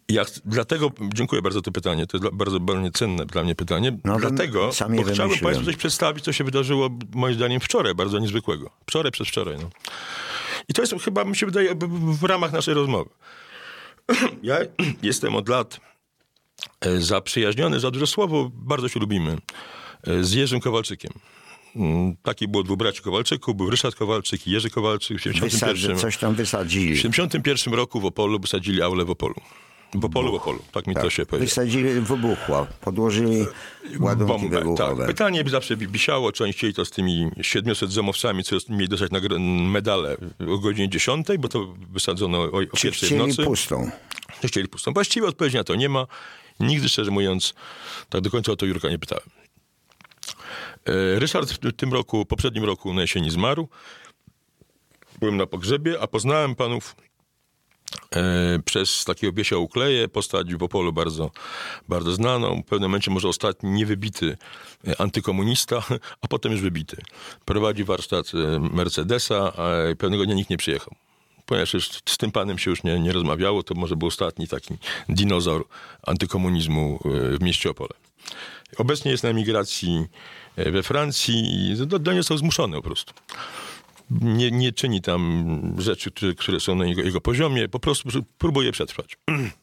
D: Ja ch- dlatego, dziękuję bardzo za to pytanie, to jest bardzo, bardzo cenne dla mnie pytanie,
B: No,
D: dlatego, bo chciałbym
B: wymyśliłem.
D: Państwu coś przedstawić, co się wydarzyło moim zdaniem wczoraj, bardzo niezwykłego. Wczoraj, przedwczoraj. No. I to jest chyba, mi się wydaje, w, w ramach naszej rozmowy. Ja jestem od lat zaprzyjaźniony, za duże słowo, bardzo się lubimy, z Jerzym Kowalczykiem. Taki było dwóch braci Kowalczyków, był Ryszard Kowalczyk i Jerzy Kowalczyk. W siedemdziesiątym pierwszym
B: Coś tam wysadzili.
D: W siedemdziesiątym pierwszym roku w Opolu wysadzili aulę w Opolu. W Opolu, w Opolu. Tak mi
B: tak,
D: to się powiedziało.
B: Wysadzili, wybuchła, podłożyli ładunki
D: Bombę,
B: wybuchowe.
D: Tak. Pytanie by zawsze wisiało, czy oni chcieli to z tymi siedmiuset zomowcami, co mieli dostać medale o godzinie dziesiątej, bo to wysadzono o, o pierwszej w nocy.
B: Chcieli pustą.
D: Chcieli pustą. Właściwie odpowiedzi na to nie ma. Nigdy, szczerze mówiąc, tak do końca o to Jurka nie pytałem. Ryszard w tym roku, poprzednim roku na jesieni zmarł. Byłem na pogrzebie, a poznałem panów e, przez takiego Biesia Ukleję, postać w Opolu bardzo, bardzo znaną. W pewnym momencie może ostatni niewybity antykomunista, a potem już wybity. Prowadzi warsztat Mercedesa, a pewnego dnia nikt nie przyjechał. Ponieważ już z tym panem się już nie, nie rozmawiało, to może był ostatni taki dinozaur antykomunizmu w mieście Opole. Obecnie jest na emigracji we Francji i do, do niego został zmuszony po prostu. Nie, nie czyni tam rzeczy, które, które są na jego, jego poziomie, po prostu próbuje przetrwać.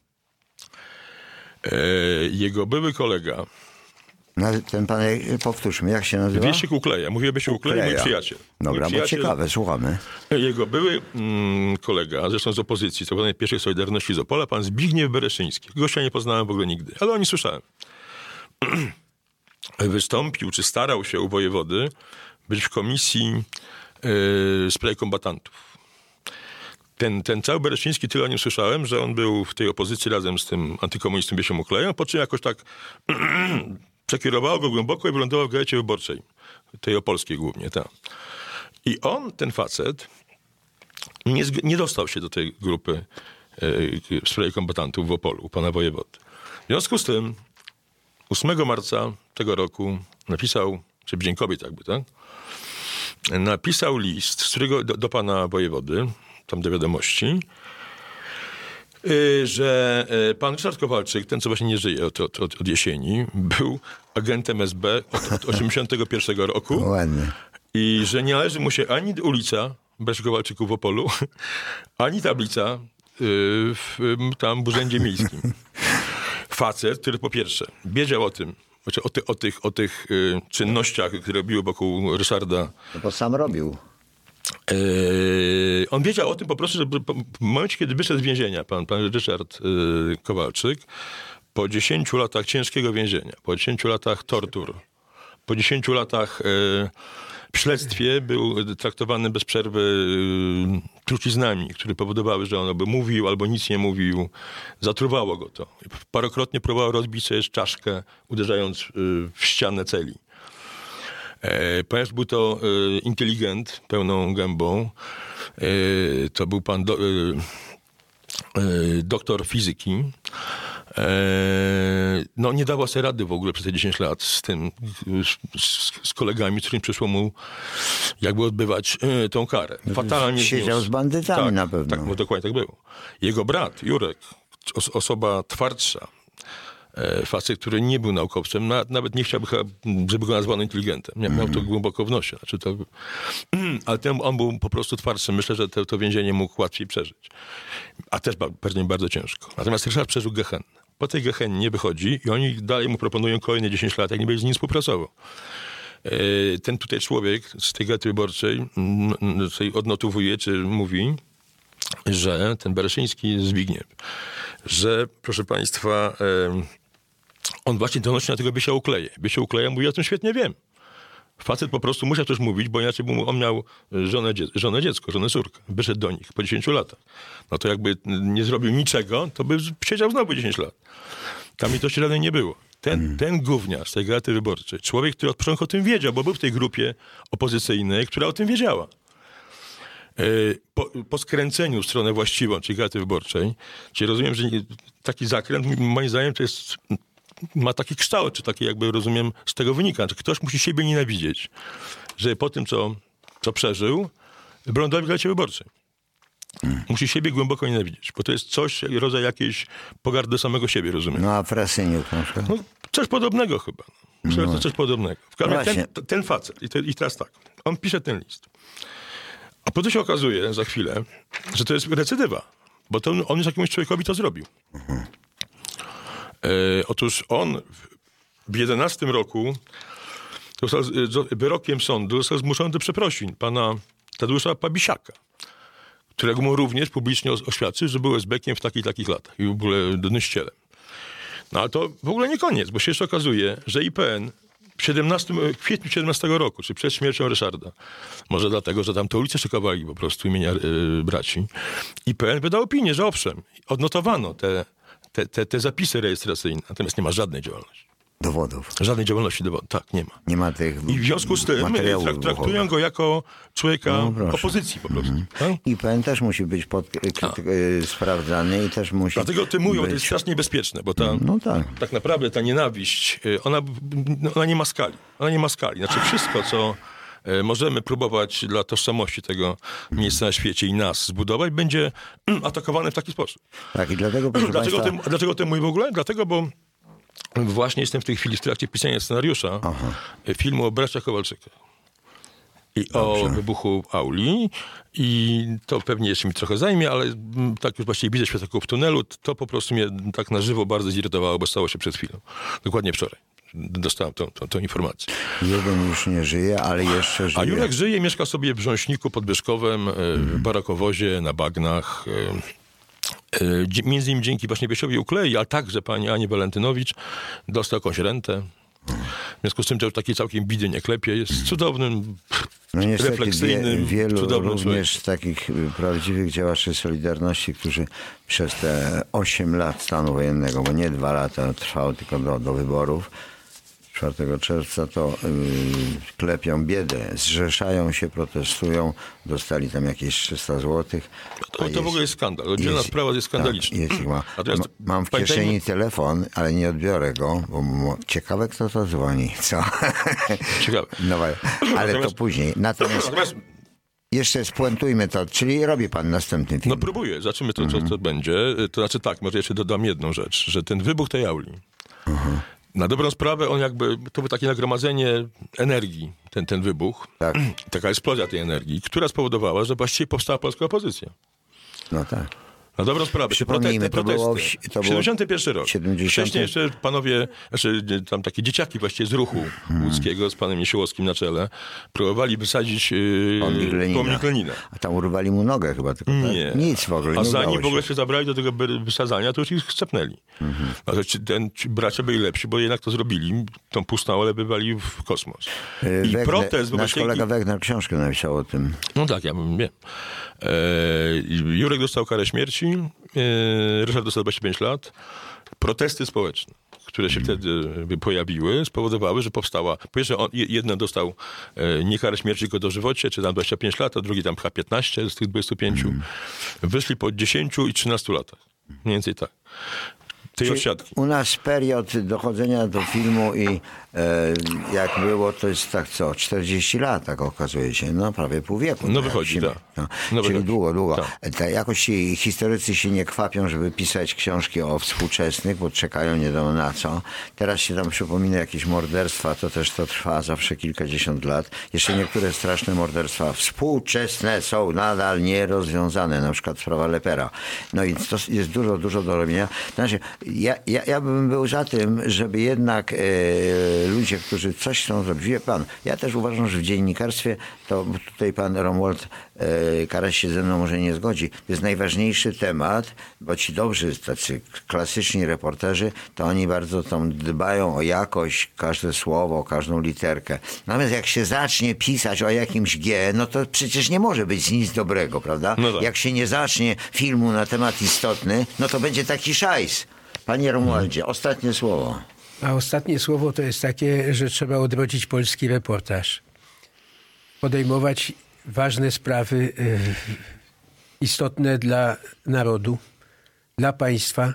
D: Jego były kolega...
B: Ten pan, powtórzmy, jak się nazywa?
D: Wiesiek Ukleja. Mówię Wiesiek Ukleja, mój przyjaciel.
B: Dobra,
D: mój przyjaciel,
B: bo ciekawe, słuchamy.
D: Jego były mm, kolega, zresztą z opozycji, co prawda pierwszej Solidarności z Opola, pan Zbigniew Bereszyński. Gościa nie poznałem w ogóle nigdy, ale o nim słyszałem. Wystąpił, czy starał się u wojewody być w komisji yy, spraw kombatantów. Ten, ten cały Bereszyński, tyle o nim słyszałem, że on był w tej opozycji razem z tym antykomunistą Biesiem Uklejem, po czym jakoś tak przekierowało go głęboko i wylądował w gazecie wyborczej, tej opolskiej głównie, ta. I on, ten facet, nie, nie dostał się do tej grupy yy, w sprawie kombatantów w Opolu, u pana wojewody. W związku z tym ósmego marca tego roku napisał, czy w Dzień Kobiet jakby, tak? Napisał list, z którego do, do pana wojewody, tam do wiadomości, yy, że yy, pan Ryszard Kowalczyk, ten co właśnie nie żyje od, od, od jesieni, był agentem S B od, od osiemdziesiątego pierwszego roku.
B: Ładnie.
D: I że nie należy mu się ani ulica braci Kowalczyków w Opolu, ani tablica yy, w, tam w Urzędzie Miejskim. Facet, który po pierwsze wiedział o tym, znaczy o, ty, o tych, o tych y, czynnościach, które robiły wokół Ryszarda.
B: No bo sam robił.
D: Y, on wiedział o tym po prostu, że w momencie, kiedy wyszedł z więzienia, pan, pan Ryszard y, Kowalczyk, po dziesięciu latach ciężkiego więzienia, po dziesięciu latach tortur, po dziesięciu latach y, w śledztwie był traktowany bez przerwy y, truciznami, które powodowały, że on albo mówił, albo nic nie mówił. Zatruwało go to. Parokrotnie próbował rozbić sobie czaszkę, uderzając y, w ścianę celi. E, ponieważ był to y, inteligent, pełną gębą, y, to był pan do, y, y, doktor fizyki. No nie dała sobie rady w ogóle przez te dziesięć lat z tym, z, z kolegami, z którym przyszło mu jakby odbywać y, tą karę. Fatalnie
B: Siedział
D: zniósł.
B: z bandytami
D: tak,
B: na pewno.
D: Tak, no dokładnie tak było. Jego brat, Jurek, os, osoba twardsza, e, facet, który nie był naukowcem, na, nawet nie chciałby, żeby go nazwano inteligentem. Miał, miał to głęboko w nosie. Znaczy to, ale ten, on był po prostu twardszy. Myślę, że to, to więzienie mógł łatwiej przeżyć. A też pewnie bardzo ciężko. Natomiast Ryszard przeżył Gehennę. Po tej Gehennie wychodzi i oni dalej mu proponują kolejne dziesięć lat, jak nie będzie z nim współpracował. Ten tutaj człowiek z tej Gazety Wyborczej odnotowuje, czy mówi, że ten Bereszyński Zbigniew, że proszę państwa, on właśnie donosi na tego Biesia Ukleję. Biesia Ukleja mówi, ja o tym świetnie wiem. Facet po prostu musiał też mówić, bo inaczej by on miał żonę, żonę dziecko, żonę córkę. Wyszedł do nich po dziesięciu latach. No to jakby nie zrobił niczego, to by siedział znowu dziesięć lat. Tam i to średniej nie było. Ten, mm. ten gówniarz z tej Gazety Wyborczej, człowiek, który od początku o tym wiedział, bo był w tej grupie opozycyjnej, która o tym wiedziała. Po, po skręceniu w stronę właściwą, czyli Gazety Wyborczej, czyli rozumiem, że nie, taki zakręt, moim zdaniem, to jest... ma taki kształt, czy taki jakby, rozumiem, z tego wynika, że ktoś musi siebie nienawidzieć, że po tym, co, co przeżył, wylądował w Gazecie Wyborczej. Hmm. Musi siebie głęboko nienawidzieć, bo to jest coś, rodzaj jakiejś pogardy do samego siebie, rozumiem.
B: No a Frasyniuk na przykład?
D: No, coś podobnego chyba. Myślę, no. że to coś podobnego. W każdym razie ten, ten facet, i, te, i teraz tak, on pisze ten list. A potem się okazuje za chwilę, że to jest recydywa, bo to on już jakiemuś człowiekowi to zrobił. Mhm. E, otóż on w jedenastym roku został wyrokiem sądu został zmuszony do przeprosin pana Tadeusza Pabisiaka, którego mu również publicznie oświadczył, że był esbekiem w takich takich latach i w ogóle donyścielem. No ale to w ogóle nie koniec, bo się jeszcze okazuje, że I P N w, siedemnastym, w kwietniu siedemnastego roku, czy przed śmiercią Ryszarda, może dlatego, że tam te ulice szykowali po prostu imienia yy, braci, I P N wydał opinię, że owszem, odnotowano te, te, te, te zapisy rejestracyjne, natomiast nie ma żadnej działalności.
B: Dowodów.
D: Żadnej działalności dowodów. Tak, nie ma.
B: Nie ma tych
D: I w związku z tym trak, traktują go jako człowieka no, opozycji po prostu. Mm-hmm. Tak?
B: I P N też musi być pod, kryty, sprawdzany i też musi
D: Dlatego o tym mówią, być... to jest strasznie niebezpieczne, bo ta, no tak. tak naprawdę ta nienawiść, ona, ona nie ma skali. Ona nie ma skali. Znaczy wszystko, co możemy próbować dla tożsamości tego miejsca na świecie i nas zbudować, będzie atakowane w taki sposób.
B: Tak, i dlatego, proszę
D: dlaczego,
B: Państwa...
D: tym, dlaczego o tym mówię w ogóle? Dlatego, bo właśnie jestem w tej chwili w trakcie pisania scenariusza Aha. filmu o braciach Kowalczykach i Dobrze. o wybuchu auli i to pewnie jeszcze mi trochę zajmie, ale tak już właściwie widzę światełko w tunelu, to po prostu mnie tak na żywo bardzo zirytowało, bo stało się przed chwilą. Dokładnie wczoraj. Dostałem tą, tą, tą informację.
B: Jeden już nie żyje, ale jeszcze żyje.
D: A Jurek żyje, mieszka sobie w Brząśniku pod Byszkowem, mhm. w barakowozie, na bagnach. Między innymi dzięki właśnie Wiesiowi Uklei, ale także pani Ani Walentynowicz dostał jakąś rentę. W związku z czym to taki całkiem bidy nie klepie. Jest cudownym,
B: no niestety,
D: refleksyjnym,
B: wie, wielu
D: cudownym
B: również
D: człowiekiem.
B: Takich prawdziwych działaczy Solidarności, którzy przez te osiem lat stanu wojennego, bo nie dwa lata trwało tylko do, do wyborów, czwartego czerwca, to yy, klepią biedę, zrzeszają się, protestują, dostali tam jakieś trzysta złotych.
D: To, to jest, w ogóle jest skandal. Oddzielna jest, sprawa jest skandaliczna. Tak, jest,
B: ma, Natomiast, mam w kieszeni pamiętajmy... telefon, ale nie odbiorę go, bo ciekawe, kto to dzwoni. Co?
D: Ciekawe.
B: No, ale Natomiast... to później. Natomiast... Natomiast... Jeszcze spuentujmy to, czyli robi pan następny film.
D: No próbuję, zobaczymy to, co to będzie. To znaczy tak, może jeszcze dodam jedną rzecz, że ten wybuch tej auli, mhm. na dobrą sprawę on jakby, to było takie nagromadzenie energii, ten, ten wybuch, tak. taka eksplozja tej energii, która spowodowała, że właściwie powstała polska opozycja.
B: No tak.
D: Na dobrą sprawę.
B: Przypomnijmy,
D: protesty,
B: to było,
D: to siedemdziesiąty pierwszy rok. siedemdziesiąty Wcześniej jeszcze panowie, znaczy tam takie dzieciaki właściwie z ruchu hmm. łódzkiego, z panem Niesiołowskim na czele, próbowali wysadzić yy, pomnik Lenina. pomnik Lenina.
B: A tam urwali mu nogę chyba. Tylko
D: nie.
B: Tak? Nic w ogóle.
D: A
B: nie
D: zanim
B: się.
D: w ogóle się zabrali do tego wysadzania, to już ich scepnęli. Hmm. Znaczy, ten, ci bracia byli lepsi, bo jednak to zrobili. Tą pustą ale wywali w kosmos. I
B: Wegner,
D: protest...
B: Nasz kolega Wegner książkę napisał o tym.
D: No tak, ja wiem. E, Jurek dostał karę śmierci, e, Ryszard dostał dwadzieścia pięć lat. Protesty społeczne, które się wtedy pojawiły, spowodowały, że powstała... Po pierwsze, on, jeden dostał e, nie karę śmierci, tylko dożywocie, czy tam dwadzieścia pięć lat, a drugi tam chyba piętnaście z tych dwudziestu pięciu. Mm. Wyszli po dziesięciu i trzynastu latach. Mniej więcej tak. Tej odsiadki.
B: U nas period dochodzenia do filmu i e, jak było, to jest tak co, czterdzieści lat, tak okazuje się, no prawie pół wieku.
D: No wychodzi, tak.
B: No,
D: no
B: czyli
D: wychodzi.
B: długo, długo.
D: Tak.
B: Ta, jakoś ci historycy się nie kwapią, żeby pisać książki o współczesnych, bo czekają nie wiadomo na co. Teraz się tam przypomina jakieś morderstwa, to też to trwa zawsze kilkadziesiąt lat. Jeszcze niektóre straszne morderstwa współczesne są nadal nierozwiązane, na przykład sprawa Lepera. No i to jest dużo, dużo do robienia. Znaczy, Ja, ja, ja bym był za tym, żeby jednak e, ludzie, którzy coś chcą zrobić, wie pan, ja też uważam, że w dziennikarstwie, to tutaj pan Romuald e, Karaś się ze mną może nie zgodzi, to jest najważniejszy temat, bo ci dobrzy, tacy klasyczni reporterzy, to oni bardzo tam dbają o jakość, każde słowo, każdą literkę. Natomiast jak się zacznie pisać o jakimś G, no to przecież nie może być nic dobrego, prawda? No tak. Jak się nie zacznie filmu na temat istotny, no to będzie taki szajs. Panie Romualdzie, ostatnie słowo.
A: A ostatnie słowo to jest takie, że trzeba odrodzić polski reportaż. Podejmować ważne sprawy y, istotne dla narodu, dla państwa.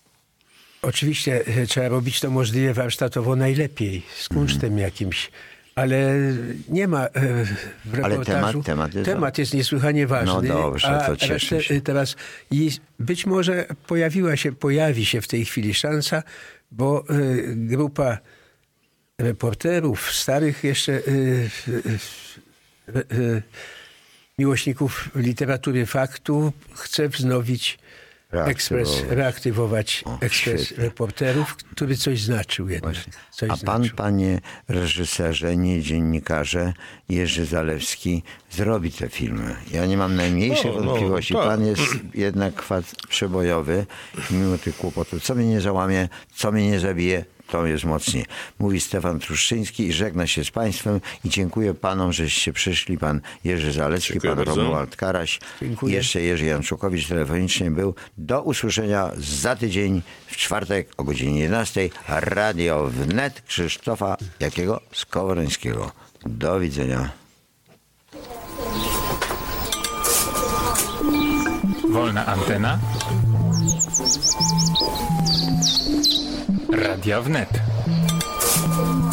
A: Oczywiście y, trzeba robić to możliwie warsztatowo najlepiej, z kunsztem jakimś. ale nie ma w reportażu.
B: Ale temat, temat, jest,
A: temat jest niesłychanie ważny.
B: No dobrze,
A: a
B: to cieszę się.
A: Teraz i być może pojawiła się, pojawi się w tej chwili szansa, bo grupa reporterów, starych jeszcze miłośników literatury faktu chce wznowić Ekspres, reaktywować o, Ekspres świetnie. Reporterów, który coś znaczył jednak. Coś
B: A pan, znaczył. Panie reżyserze, nie dziennikarze, Jerzy Zalewski zrobi te filmy. Ja nie mam najmniejszej no, wątpliwości. No, pan jest jednak kwat przebojowy, mimo tych kłopotów. Co mnie nie załamie, co mnie nie zabije, to jest mocniej. Mówi Stefan Truszczyński i żegna się z państwem i dziękuję panom, żeście przyszli. Pan Jerzy Zalewski, dziękuję pan bardzo. Romuald Karaś i jeszcze Jerzy Janczukowicz telefonicznie był. Do usłyszenia za tydzień w czwartek o godzinie jedenastej. Radio Wnet Krzysztofa Jakiego? Skowrońskiego. Do widzenia.
E: Wolna antena. Radio Wnet.